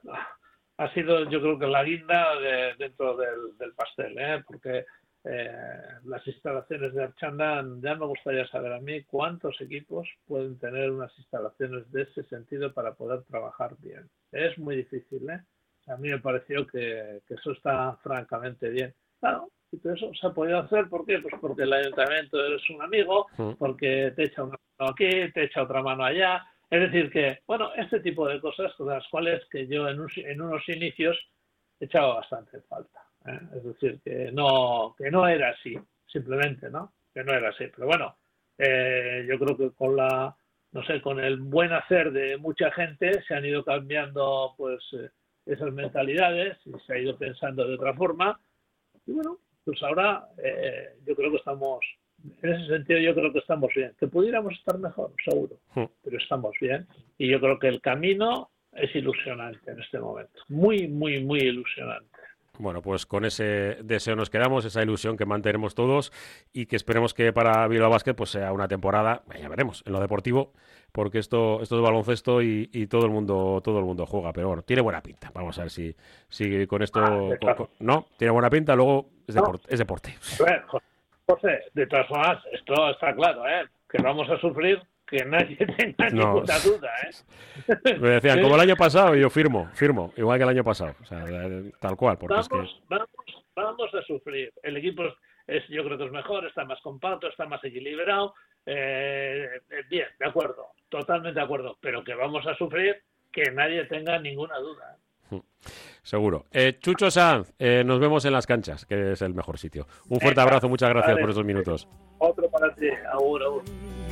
Speaker 7: ha sido yo creo que la guinda de, dentro del, del pastel, ¿eh? porque eh, las instalaciones de Archanda, ya me gustaría saber a mí cuántos equipos pueden tener unas instalaciones de ese sentido para poder trabajar bien. Es muy difícil, ¿eh? A mí me pareció que, que eso está francamente bien. Claro. Y todo eso se ha podido hacer, ¿por qué? Pues porque el ayuntamiento es un amigo, porque te echa una mano aquí, te echa otra mano allá. Es decir que, bueno, este tipo de cosas, con las cuales que yo en, un, en unos inicios echaba bastante falta. ¿eh? Es decir, que no, que no era así, simplemente, ¿no? Que no era así. Pero bueno, eh, yo creo que con la, no sé, con el buen hacer de mucha gente se han ido cambiando, pues, eh, esas mentalidades y se ha ido pensando de otra forma. Y bueno, pues ahora eh, yo creo que estamos, en ese sentido yo creo que estamos bien. Que pudiéramos estar mejor, seguro, sí. Pero estamos bien. Y yo creo que el camino es ilusionante en este momento. Muy, muy, muy ilusionante.
Speaker 1: Bueno, pues con ese deseo nos quedamos, esa ilusión que mantenemos todos y que esperemos que para Bilbao Basket pues sea una temporada, ya veremos, en lo deportivo, porque esto, esto es baloncesto y, y todo el mundo todo el mundo juega, pero bueno, tiene buena pinta. Vamos a ver si, si con esto... Ah, con, con, no, tiene buena pinta, luego es, no. deport, es deporte.
Speaker 7: A ver, José, de todas formas, esto está claro, ¿eh? Que vamos a sufrir, que nadie tenga no. ninguna duda, ¿eh?
Speaker 1: Me decían, como el año pasado, y yo firmo, firmo, igual que el año pasado, o sea, tal cual, porque
Speaker 7: vamos,
Speaker 1: es que...
Speaker 7: Vamos, vamos a sufrir. El equipo es, es, yo creo que es mejor, está más compacto, está más equilibrado, eh, bien, de acuerdo, totalmente de acuerdo, pero que vamos a sufrir, que nadie tenga ninguna duda.
Speaker 1: Seguro. Eh, Chucho Sanz, eh, nos vemos en las canchas, que es el mejor sitio. Un fuerte Venga, abrazo, muchas gracias vale. por esos minutos.
Speaker 7: Otro para ti, agur, agur.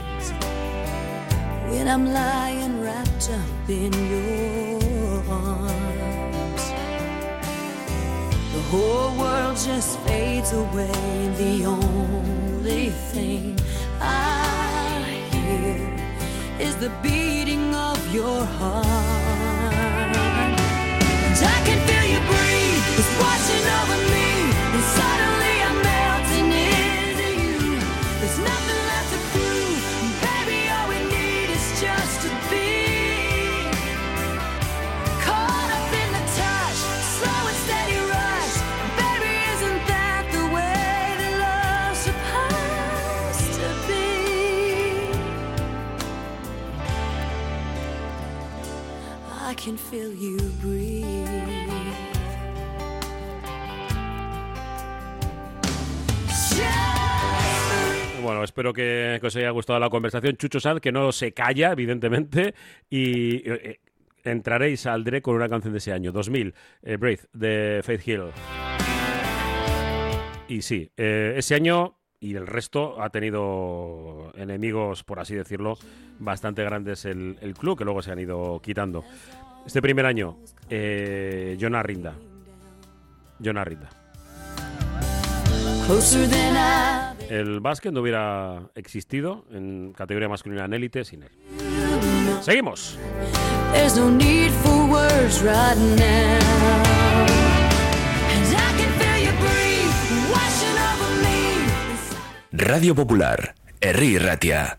Speaker 6: When I'm lying wrapped up in your arms, the whole world just fades away. The only thing I hear is the beating of your heart. And I can feel you breathe, it's washing over me, and suddenly I'm melting into you. There's nothing left to prove, baby, all we need is just to be caught up in the touch, slow and steady rush. Baby, isn't that the way that love's supposed to be? I can feel you breathe.
Speaker 1: Bueno, espero que, que os haya gustado la conversación. Chucho Sanz, que no se calla, evidentemente, y eh, entraré y saldré con una canción de ese año, dos mil, eh, Breathe, de Faith Hill. Y sí, eh, ese año y el resto ha tenido enemigos, por así decirlo, bastante grandes el, el club, que luego se han ido quitando. Este primer año, eh, Jonah Rinda. Jonah Rinda.
Speaker 6: closer than I've
Speaker 1: El básquet no hubiera existido en categoría masculina en élite sin él. Seguimos.
Speaker 6: There's no need for words right now. And I can feel you breathe washing over me.
Speaker 8: Radio Popular, Herri Ratia.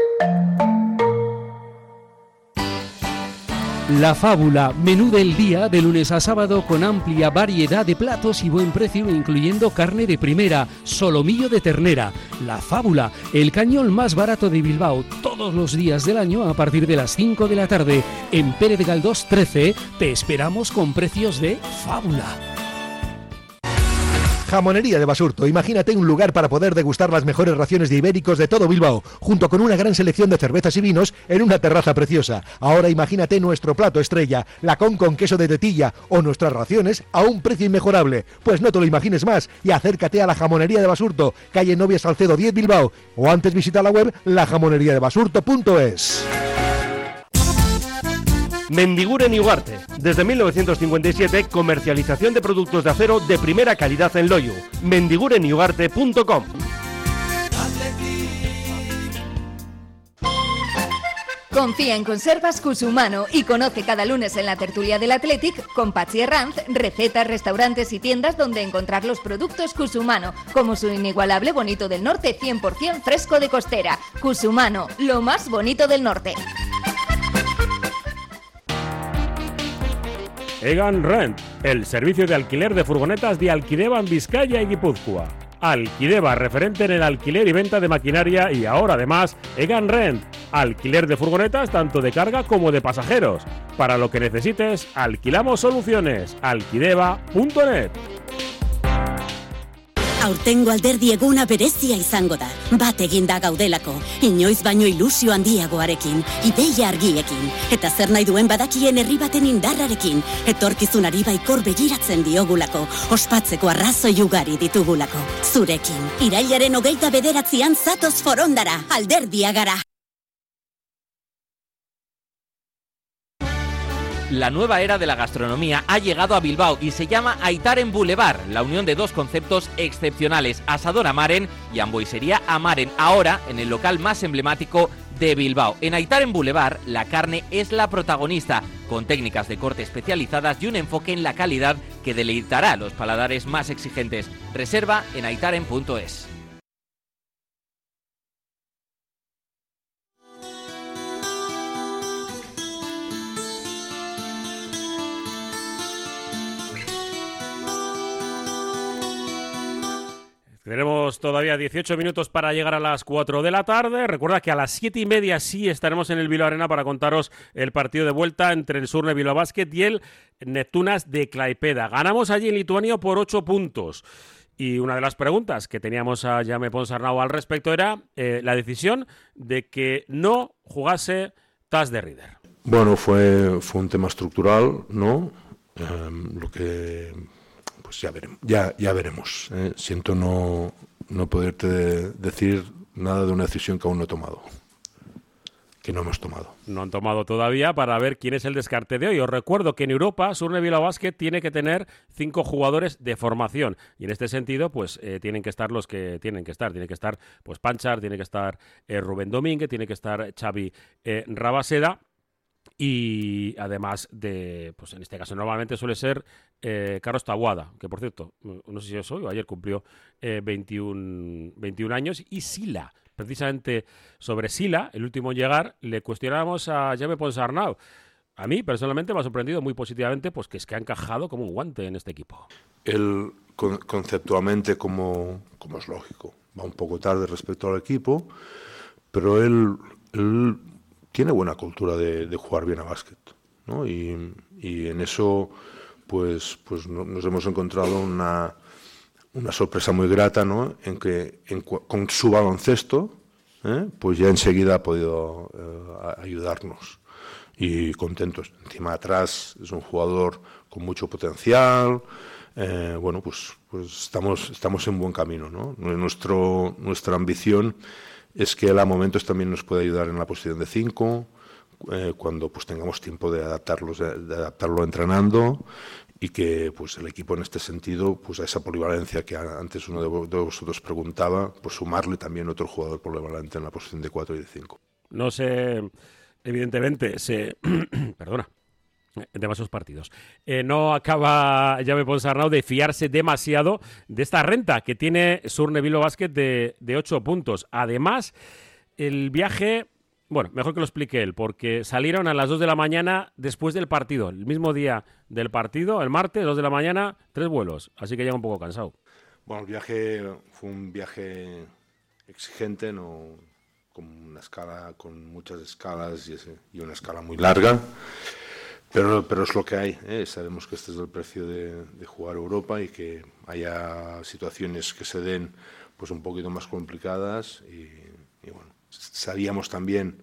Speaker 9: La Fábula, menú del día de lunes a sábado con amplia variedad de platos y buen precio, incluyendo carne de primera, solomillo de ternera. La Fábula, el cañón más barato de Bilbao, todos los días del año a partir de las cinco de la tarde. En Pérez Galdós trece te esperamos con precios de Fábula.
Speaker 3: Jamonería de Basurto. Imagínate un lugar para poder degustar las mejores raciones de ibéricos de todo Bilbao, junto con una gran selección de cervezas y vinos en una terraza preciosa. Ahora imagínate nuestro plato estrella, lacón con queso de tetilla, o nuestras raciones a un precio inmejorable. Pues no te lo imagines más y acércate a la Jamonería de Basurto, calle Novia Salcedo diez Bilbao, o antes visita la web la jamonería de basurto punto es.
Speaker 10: Mendiguren y Ugarte. Desde mil novecientos cincuenta y siete, comercialización de productos de acero de primera calidad en Loiu. mendiguren y ugarte punto com.
Speaker 11: Confía en Conservas Cusumano y conoce cada lunes en la tertulia del Athletic con Patxi Herranz recetas, restaurantes y tiendas donde encontrar los productos Cusumano, como su inigualable bonito del norte cien por ciento fresco de costera. Cusumano, lo más bonito del norte.
Speaker 1: Egan Rent, el servicio de alquiler de furgonetas de Alquideva en Vizcaya y Guipúzcoa. Alquideva, referente en el alquiler y venta de maquinaria, y ahora además Egan Rent, alquiler de furgonetas tanto de carga como de pasajeros. Para lo que necesites, alquilamos soluciones. alquideva punto net.
Speaker 12: Aurtengo alderdi eguna berezia izango da. Bat eginda gaudelako, inoiz baino ilusio handiagoarekin, ideia argiekin, eta zer nahi duen badakien herri baten indarrarekin, etorkizunari baikor begiratzen diogulako, ospatzeko arrazoi ugari ditugulako. Zurekin, irailaren hogeita bederatzian zatoz forondara, alderdia gara.
Speaker 13: La nueva era de la gastronomía ha llegado a Bilbao y se llama Aitaren Boulevard, la unión de dos conceptos excepcionales, Asador Amaren y Hamburguesería Amaren, ahora en el local más emblemático de Bilbao. En Aitaren Boulevard, la carne es la protagonista, con técnicas de corte especializadas y un enfoque en la calidad que deleitará a los paladares más exigentes. Reserva en aitaren punto es.
Speaker 1: Tenemos todavía dieciocho minutos para llegar a las cuatro de la tarde. Recuerda que a las siete y media sí estaremos en el Bilbao Arena para contaros el partido de vuelta entre el Surne Bilbao Basket y el Neptunas de Klaipeda. Ganamos allí en Lituania por ocho puntos. Y una de las preguntas que teníamos a Jaume Ponsarnau al respecto era eh, la decisión de que no jugase Tas de Rieder.
Speaker 14: Bueno, fue, fue un tema estructural, ¿no? Um, lo que... Pues ya veremos, ya, ya veremos. ¿eh? Siento no, no poderte decir nada de una decisión que aún no he tomado, que no hemos tomado.
Speaker 1: No han tomado todavía para ver quién es el descarte de hoy. Os recuerdo que en Europa, Surne Bilbao Basket tiene que tener cinco jugadores de formación. Y en este sentido, pues eh, tienen que estar los que tienen que estar. Tiene que estar pues Panchar, tiene que estar eh, Rubén Domínguez, tiene que estar Xavi eh, Rabaseda. Y además de, pues en este caso normalmente suele ser eh, Carlos Taboada, que por cierto, no sé si es hoy o ayer cumplió eh, veintiún, veintiún años, y Sila. Precisamente sobre Sila, el último en llegar, le cuestionábamos a Jaume Ponsarnau. A mí personalmente me ha sorprendido muy positivamente pues que es que ha encajado como un guante en este equipo.
Speaker 14: Él con, conceptualmente, como, como es lógico, va un poco tarde respecto al equipo, pero él... él tiene buena cultura de, de jugar bien a básquet, ¿no? Y, y en eso pues, pues no, nos hemos encontrado una, una sorpresa muy grata, ¿no? En que en, con su baloncesto ¿eh? pues ya enseguida ha podido eh, ayudarnos. Y contentos. Encima atrás es un jugador con mucho potencial. Eh, bueno, pues, pues estamos, estamos en buen camino, ¿no? Nuestro, nuestra ambición es que él a momentos también nos puede ayudar en la posición de cinco, eh, cuando pues tengamos tiempo de adaptarlos, de, de adaptarlo entrenando, y que pues el equipo en este sentido, pues a esa polivalencia que antes uno de, vo- de vosotros preguntaba, pues sumarle también otro jugador polivalente en la posición de cuatro y de cinco.
Speaker 1: No sé, evidentemente, se... perdona. Demasiados partidos. Eh, no acaba Jaume Ponsarnau de fiarse demasiado de esta renta que tiene Surne Bilbao Basket de, de ocho puntos. Además, el viaje, bueno, mejor que lo explique él, porque salieron a las dos de la mañana después del partido, el mismo día del partido, el martes, dos de la mañana, tres vuelos, así que llega un poco cansado.
Speaker 14: Bueno, el viaje fue un viaje exigente, no con una escala, con muchas escalas y, ese- y una escala muy larga. Pero, pero es lo que hay, ¿eh? Sabemos que este es el precio de, de jugar Europa y que haya situaciones que se den pues un poquito más complicadas y, y bueno, sabíamos también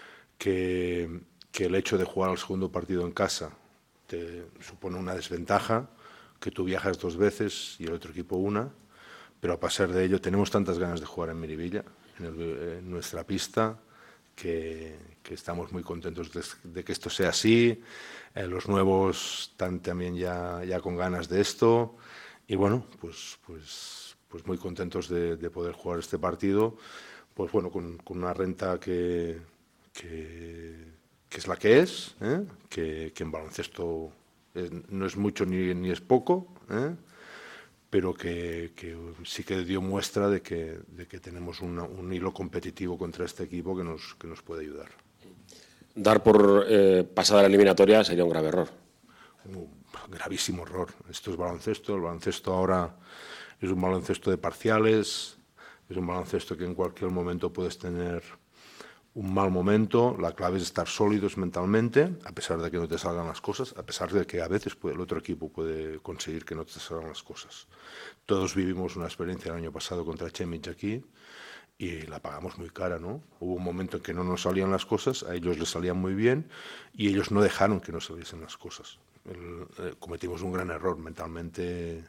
Speaker 14: que, que el hecho de jugar el segundo partido en casa te supone una desventaja, que tú viajas dos veces y el otro equipo una, pero a pesar de ello tenemos tantas ganas de jugar en Miribilla, en, el- en nuestra pista, que, que estamos muy contentos de, de que esto sea así. Eh, los nuevos están también ya, ya con ganas de esto y bueno, pues, pues, pues muy contentos de, de poder jugar este partido, pues bueno, con, con una renta que, que, que es la que es, ¿eh? que, que en baloncesto es- no es mucho ni, ni es poco, ¿eh? pero que, que sí que dio muestra de que, de que tenemos una- un hilo competitivo contra este equipo que nos, que nos puede ayudar.
Speaker 15: Dar por eh, pasada la eliminatoria sería un grave error.
Speaker 14: Un gravísimo error. Esto es baloncesto. El baloncesto ahora es un baloncesto de parciales, es un baloncesto que en cualquier momento puedes tener un mal momento. La clave es estar sólidos mentalmente, a pesar de que no te salgan las cosas, a pesar de que a veces puede- el otro equipo puede conseguir que no te salgan las cosas. Todos vivimos una experiencia el año pasado contra Chemich aquí y la pagamos muy cara, ¿no? Hubo un momento en que no nos salían las cosas, a ellos les salían muy bien y ellos no dejaron que nos saliesen las cosas. El- eh, cometimos un gran error mentalmente.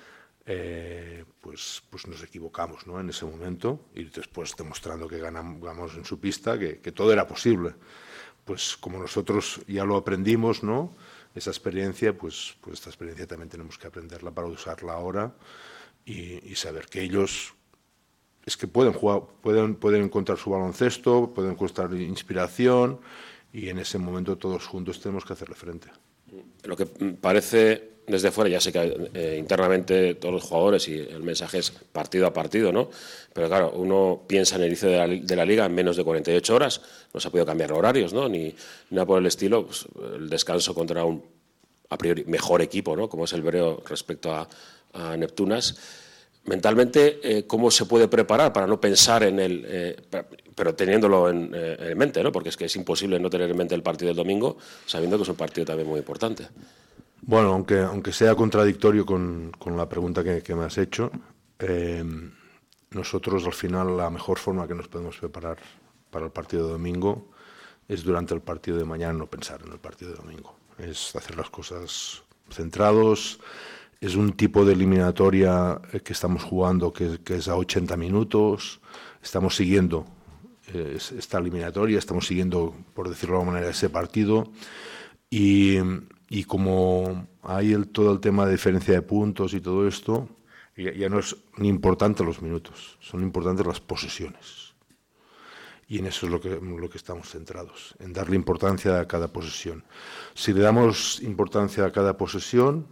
Speaker 14: Eh, pues, pues nos equivocamos, ¿no? En ese momento y después demostrando que ganam- ganamos en su pista, que, que todo era posible. Pues como nosotros ya lo aprendimos, ¿no? Esa experiencia, pues, pues esta experiencia también tenemos que aprenderla para usarla ahora y, y saber que ellos es que pueden jugar, pueden, pueden encontrar su baloncesto, pueden encontrar inspiración y en ese momento todos juntos tenemos que hacerle frente.
Speaker 15: Lo que parece desde fuera, ya sé que eh, internamente todos los jugadores y el mensaje es partido a partido, ¿no? Pero claro, uno piensa en el inicio de la, de la liga en menos de cuarenta y ocho horas, no se ha podido cambiar horarios, ¿no? Ni nada por el estilo, pues, el descanso contra un a priori mejor equipo, ¿no? Como es el Breo respecto a, a Neptunas. Mentalmente, eh, ¿cómo se puede preparar para no pensar en el... Eh, pero teniéndolo en, eh, en mente, ¿no? Porque es que es imposible no tener en mente el partido del domingo, sabiendo que es un partido también muy importante.
Speaker 14: Bueno, aunque, aunque sea contradictorio con, con la pregunta que, que me has hecho, eh, nosotros al final la mejor forma que nos podemos preparar para el partido de domingo es durante el partido de mañana no pensar en el partido de domingo. Es hacer las cosas centrados. Es un tipo de eliminatoria que estamos jugando que, que es a ochenta minutos. Estamos siguiendo eh, esta eliminatoria, estamos siguiendo, por decirlo de alguna manera, ese partido. Y, y como hay el, todo el tema de diferencia de puntos y todo esto, ya, ya no es ni importante los minutos, son importantes las posesiones. Y en eso es lo que, lo que estamos centrados, en darle importancia a cada posesión. Si le damos importancia a cada posesión,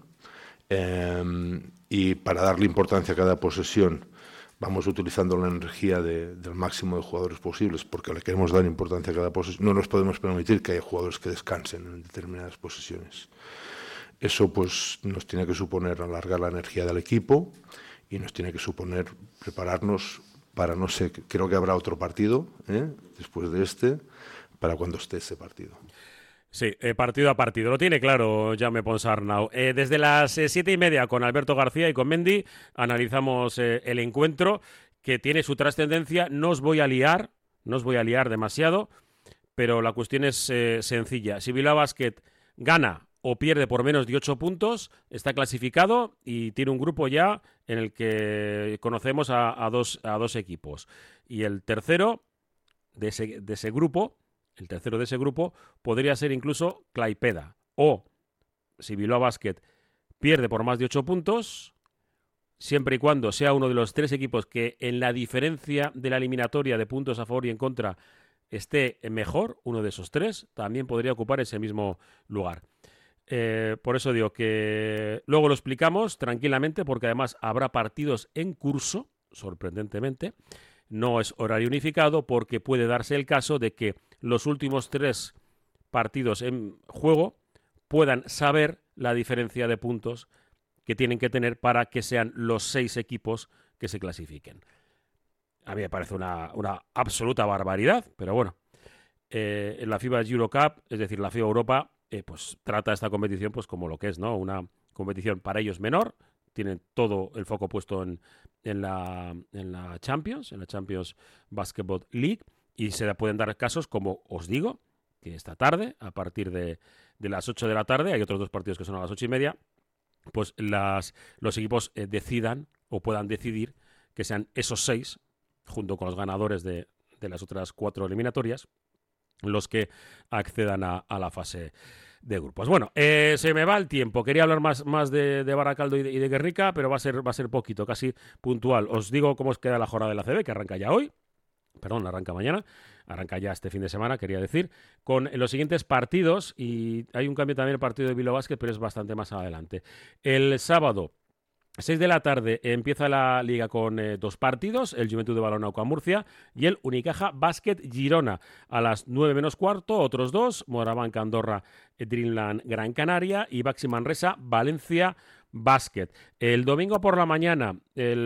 Speaker 14: eh, y para darle importancia a cada posesión vamos utilizando la energía de, del máximo de jugadores posibles, porque le queremos dar importancia a cada posesión, no nos podemos permitir que haya jugadores que descansen en determinadas posesiones. Eso pues nos tiene que suponer alargar la energía del equipo y nos tiene que suponer prepararnos para, no sé, creo que habrá otro partido, ¿eh? después de este, para cuando esté ese partido.
Speaker 1: Sí, eh, partido a partido. Lo tiene claro Jaume Ponsarnau. Eh, desde las eh, siete y media con Alberto García y con Mendy analizamos eh, el encuentro que tiene su trascendencia. No os voy a liar, no os voy a liar demasiado, pero la cuestión es eh, sencilla. Si Bilbao Basket gana o pierde por menos de ocho puntos, está clasificado y tiene un grupo ya en el que conocemos a, a, dos, a dos equipos. Y el tercero de ese, de ese grupo... El tercero de ese grupo podría ser incluso Klaipeda. O, si Bilbao Basket pierde por más de ocho puntos, siempre y cuando sea uno de los tres equipos que en la diferencia de la eliminatoria de puntos a favor y en contra esté mejor, uno de esos tres, también podría ocupar ese mismo lugar. Eh, por eso digo que luego lo explicamos tranquilamente, porque además habrá partidos en curso, sorprendentemente. No es horario unificado porque puede darse el caso de que los últimos tres partidos en juego puedan saber la diferencia de puntos que tienen que tener para que sean los seis equipos que se clasifiquen. A mí me parece una, una absoluta barbaridad, pero bueno, eh, en la FIBA Eurocup, es decir, la FIBA Europa, eh, pues trata esta competición pues como lo que es, ¿no? Una competición para ellos menor, tienen todo el foco puesto en, en, la, en la Champions, en la Champions Basketball League, y se pueden dar casos como os digo, que esta tarde, a partir de, de las ocho de la tarde, hay otros dos partidos que son a las ocho y media, pues las, los equipos eh, decidan o puedan decidir que sean esos seis, junto con los ganadores de, de las otras cuatro eliminatorias, los que accedan a, a la fase de grupos. Bueno, eh, se me va el tiempo. Quería hablar más, más de, de Baracaldo y de, y de Guernica, pero va a ser, va a ser poquito, casi puntual. Os digo cómo os queda la jornada de la A C B, que arranca ya hoy. Perdón, arranca mañana. Arranca ya este fin de semana, quería decir, con los siguientes partidos, y hay un cambio también en el partido de Bilbao Basket, pero es bastante más adelante. El sábado, seis de la tarde, empieza la liga con eh, dos partidos, el Juventud de Balonmano Murcia y el Unicaja Basket Girona. A las nueve menos cuarto, otros dos, Morabanca Andorra, Dreamland Gran Canaria y Baxi Manresa Valencia Basket. El domingo por la mañana,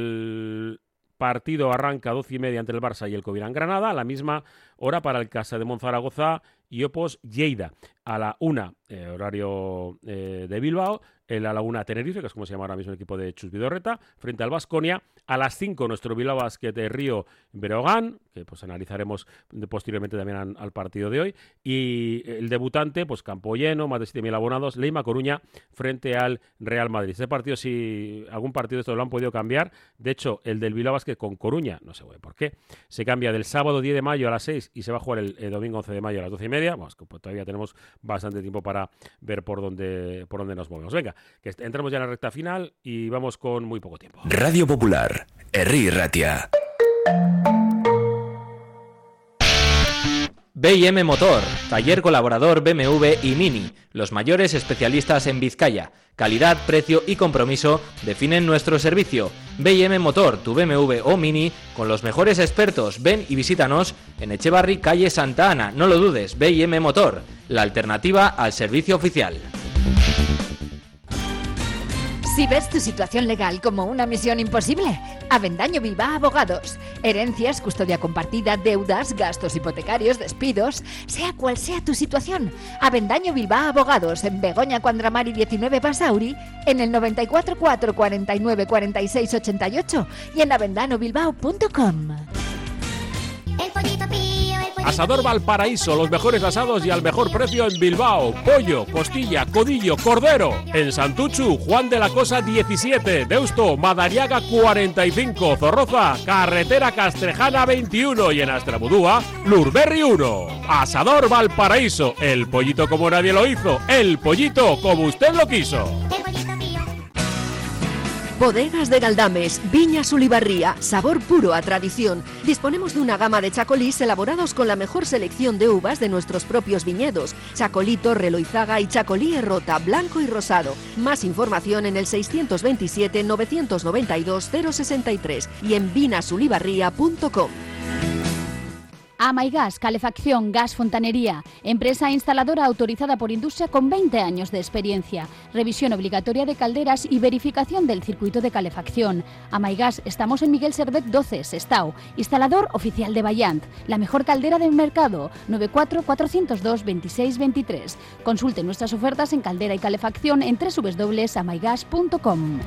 Speaker 1: el partido arranca a doce y media entre el Barça y el Covirán Granada, a la misma hora para el Casa de Monzaragoza y Opos Lleida. A la una, eh, horario eh, de Bilbao, el a la una Tenerife, que es como se llama ahora mismo el equipo de Chus Vidorreta, frente al Baskonia. A las cinco, nuestro Bilbao Basket de Río Breogán, que pues analizaremos posteriormente también al, al partido de hoy. Y el debutante, pues campo lleno, más de siete mil abonados, Leima Coruña, frente al Real Madrid. Este partido, si algún partido de estos lo han podido cambiar, de hecho, el del Bilbao Basket con Coruña, no sé por qué, se cambia del sábado diez de mayo a las seis y se va a jugar el, el domingo once de mayo a las doce y media. Bueno, pues todavía tenemos bastante tiempo para ver por dónde, por dónde nos movemos. Venga, que entramos ya en la recta final y vamos con muy poco tiempo.
Speaker 8: Radio Popular, Herri Ratia.
Speaker 13: B y M Motor, taller colaborador B M W y Mini, los mayores especialistas en Vizcaya. Calidad, precio y compromiso definen nuestro servicio. B y M Motor, tu B M W o Mini, con los mejores expertos. Ven y visítanos en Echevarri, calle Santa Ana. No lo dudes, B y M Motor, la alternativa al servicio oficial.
Speaker 11: Si ves tu situación legal como una misión imposible, Avendaño Bilbao Abogados. Herencias, custodia compartida, deudas, gastos hipotecarios, despidos, sea cual sea tu situación. Avendaño Bilbao Abogados, en Begoña Cuandramari diecinueve Basauri, en el noventa y cuatro cuatro cuarenta y nueve cuarenta y seis ochenta y ocho y en avendano bilbao punto com.
Speaker 6: El pollito pío, el pollito
Speaker 1: Asador Valparaíso, los mejores asados y al mejor precio en Bilbao. Pollo, costilla, codillo, cordero. En Santuchu, Juan de la Cosa diecisiete. Deusto, Madariaga cuarenta y cinco. Zorroza, Carretera Castrejana veintiuno. Y en Astrabudúa, Lurberri uno. Asador Valparaíso, el pollito como nadie lo hizo. El pollito como usted lo quiso.
Speaker 16: Bodegas de Galdames, Viñas Ulibarría, sabor puro a tradición. Disponemos de una gama de chacolís elaborados con la mejor selección de uvas de nuestros propios viñedos. Chacolí Torre Loizaga y Chacolí Errota, blanco y rosado. Más información en el seiscientos veintisiete novecientos noventa y dos cero sesenta y tres y en vinasulibarría punto com.
Speaker 17: Amaigas, calefacción, gas, fontanería. Empresa instaladora autorizada por Industria con veinte años de experiencia. Revisión obligatoria de calderas y verificación del circuito de calefacción. Amaigas, estamos en Miguel Servet doce, Sestao. Instalador oficial de Vallant. La mejor caldera del mercado. noventa y cuatro cuatrocientos dos veintiséis veintitrés. Consulte nuestras ofertas en caldera y calefacción en doble u doble u doble u punto amaigas punto com.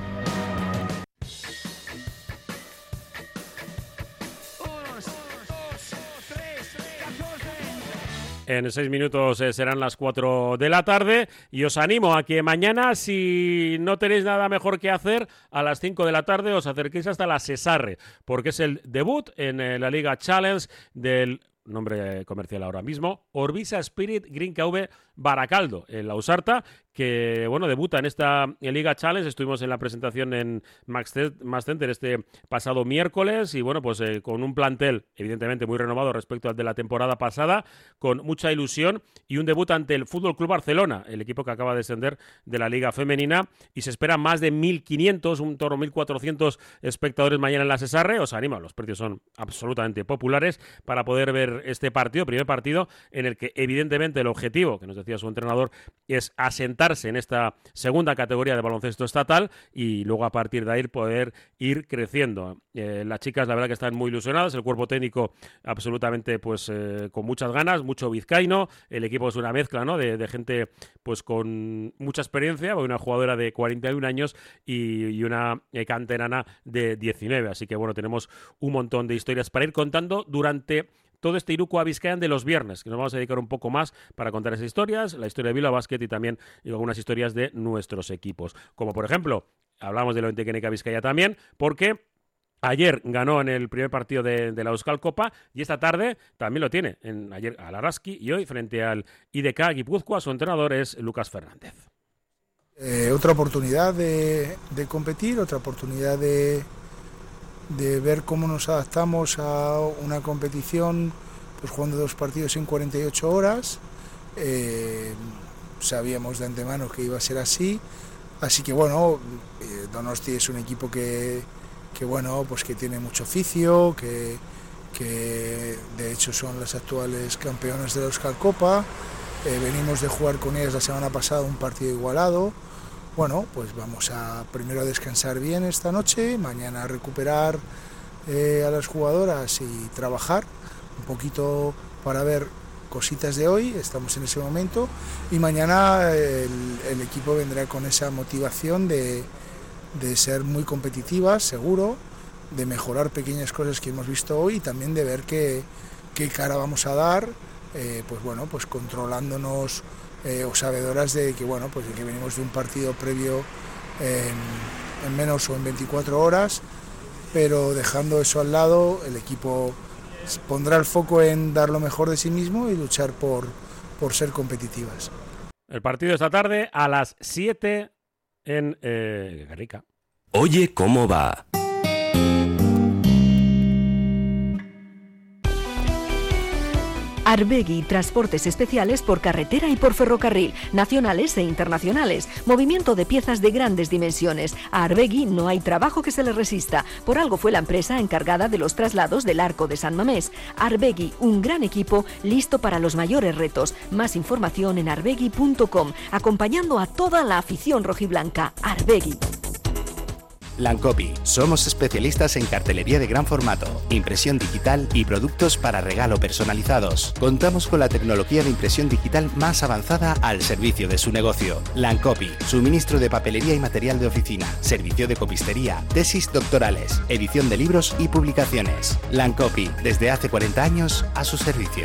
Speaker 1: En seis minutos eh, serán las cuatro de la tarde y os animo a que mañana, si no tenéis nada mejor que hacer, a las cinco de la tarde os acerquéis hasta la Sesarre, porque es el debut en eh, la Liga Challenge del nombre comercial ahora mismo, Orbisa Spirit Green K V Baracaldo, en la Ausarta, que bueno, debuta en esta Liga Challenge. Estuvimos en la presentación en Max Center este pasado miércoles y bueno, pues eh, con un plantel evidentemente muy renovado respecto al de la temporada pasada, con mucha ilusión y un debut ante el Fútbol Club Barcelona, el equipo que acaba de descender de la Liga Femenina, y se esperan más de mil quinientos, un torno mil cuatrocientos espectadores mañana en la Sesarre. Os animo, los precios son absolutamente populares para poder ver este partido, primer partido en el que evidentemente el objetivo, que nos decía su entrenador, es asentarse en esta segunda categoría de baloncesto estatal y luego a partir de ahí poder ir creciendo. Eh, las chicas la verdad que están muy ilusionadas, el cuerpo técnico absolutamente pues eh, con muchas ganas, mucho vizcaíno, el equipo es una mezcla, ¿no? de, de gente pues con mucha experiencia, una jugadora de cuarenta y un años y, y una eh, canterana de diecinueve, así que bueno, tenemos un montón de historias para ir contando durante todo este Iruko Bizkaian de los viernes, que nos vamos a dedicar un poco más para contar esas historias, la historia de Bilbao Basket y también y algunas historias de nuestros equipos. Como por ejemplo, hablamos de lo Ointekinek Bizkaia también, porque ayer ganó en el primer partido de, de la Euskal Copa y esta tarde también lo tiene, en, ayer al Araski y hoy frente al I D K Guipúzcoa. Su entrenador es Lucas Fernández.
Speaker 18: Eh, otra oportunidad de, de competir, otra oportunidad de... de ver cómo nos adaptamos a una competición pues jugando dos partidos en cuarenta y ocho horas. Eh, sabíamos de antemano que iba a ser así, así que bueno, eh, Donosti es un equipo que, que bueno, pues que tiene mucho oficio, que, que de hecho son las actuales campeonas de la Euskal Copa. Eh, venimos de jugar con ellas la semana pasada un partido igualado. Bueno, pues vamos a primero a descansar bien esta noche, mañana a recuperar eh, a las jugadoras y trabajar un poquito para ver cositas de hoy, estamos en ese momento, y mañana el, el equipo vendrá con esa motivación de, de ser muy competitivas, seguro, de mejorar pequeñas cosas que hemos visto hoy y también de ver qué, qué cara vamos a dar, eh, pues bueno, pues controlándonos Eh, o sabedoras de que bueno, pues de que venimos de un partido previo en, en menos o en veinticuatro horas, pero dejando eso al lado, el equipo pondrá el foco en dar lo mejor de sí mismo y luchar por, por ser competitivas.
Speaker 1: El partido esta tarde a las siete en eh, Garrica.
Speaker 8: Oye, ¿cómo va?
Speaker 16: Arbegui, transportes especiales por carretera y por ferrocarril, nacionales e internacionales, movimiento de piezas de grandes dimensiones. A Arbegui no hay trabajo que se le resista, por algo fue la empresa encargada de los traslados del Arco de San Mamés. Arbegui, un gran equipo listo para los mayores retos. Más información en arbegui punto com, acompañando a toda la afición rojiblanca. Arbegui.
Speaker 19: Lancopi. Somos especialistas en cartelería de gran formato, impresión digital y productos para regalo personalizados. Contamos con la tecnología de impresión digital más avanzada al servicio de su negocio. Lancopi. Suministro de papelería y material de oficina, servicio de copistería, tesis doctorales, edición de libros y publicaciones. Lancopi. Desde hace cuarenta años a su servicio.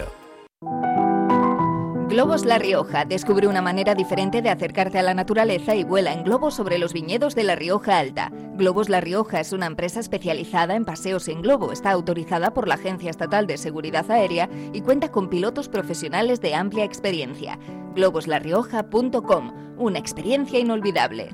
Speaker 11: Globos La Rioja. Descubre una manera diferente de acercarte a la naturaleza y vuela en globo sobre los viñedos de La Rioja Alta. Globos La Rioja es una empresa especializada en paseos en globo. Está autorizada por la Agencia Estatal de Seguridad Aérea y cuenta con pilotos profesionales de amplia experiencia. globos la rioja punto com. Una experiencia inolvidable.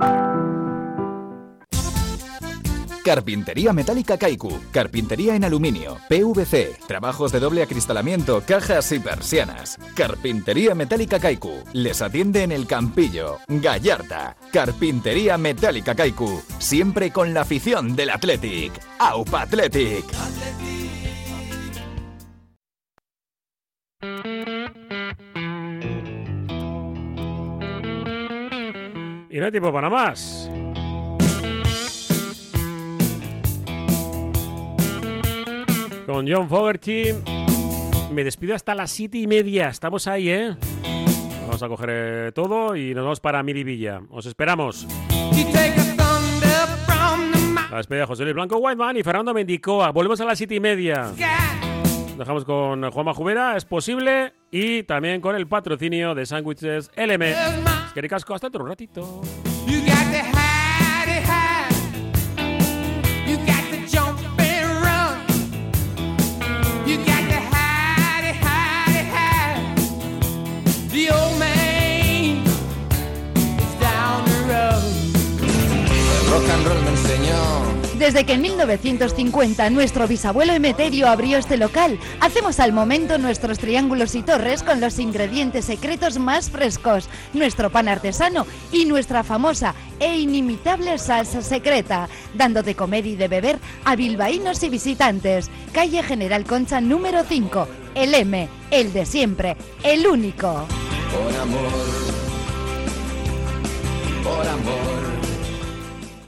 Speaker 2: Carpintería Metálica Kaiku, carpintería en aluminio, P V C, trabajos de doble acristalamiento, cajas y persianas. Carpintería Metálica Kaiku, les atiende en el Campillo, Gallarta. Carpintería Metálica Kaiku, siempre con la afición del Athletic. ¡Aupa Athletic!
Speaker 1: Y no hay tiempo para más. Con John Fogerty me despido hasta las siete y media. Estamos ahí, ¿eh? Vamos a coger eh, todo y nos vamos para Miribilla. Os esperamos. La despedida de José Luis Blanco Whiteman y Fernando Mendicoa. Volvemos a las siete y media. Dejamos con Juanma Jubera, es posible, y también con el patrocinio de Sándwiches L M. Es que ricasco, hasta otro ratito.
Speaker 6: You got to jump and run. You got to hide.
Speaker 20: Desde que en mil novecientos cincuenta nuestro bisabuelo Emeterio abrió este local, hacemos al momento nuestros triángulos y torres con los ingredientes secretos más frescos, nuestro pan artesano y nuestra famosa e inimitable salsa secreta, dando de comer y de beber a bilbaínos y visitantes. Calle General Concha número cinco, el M, el de siempre, el único.
Speaker 6: Por amor, por amor.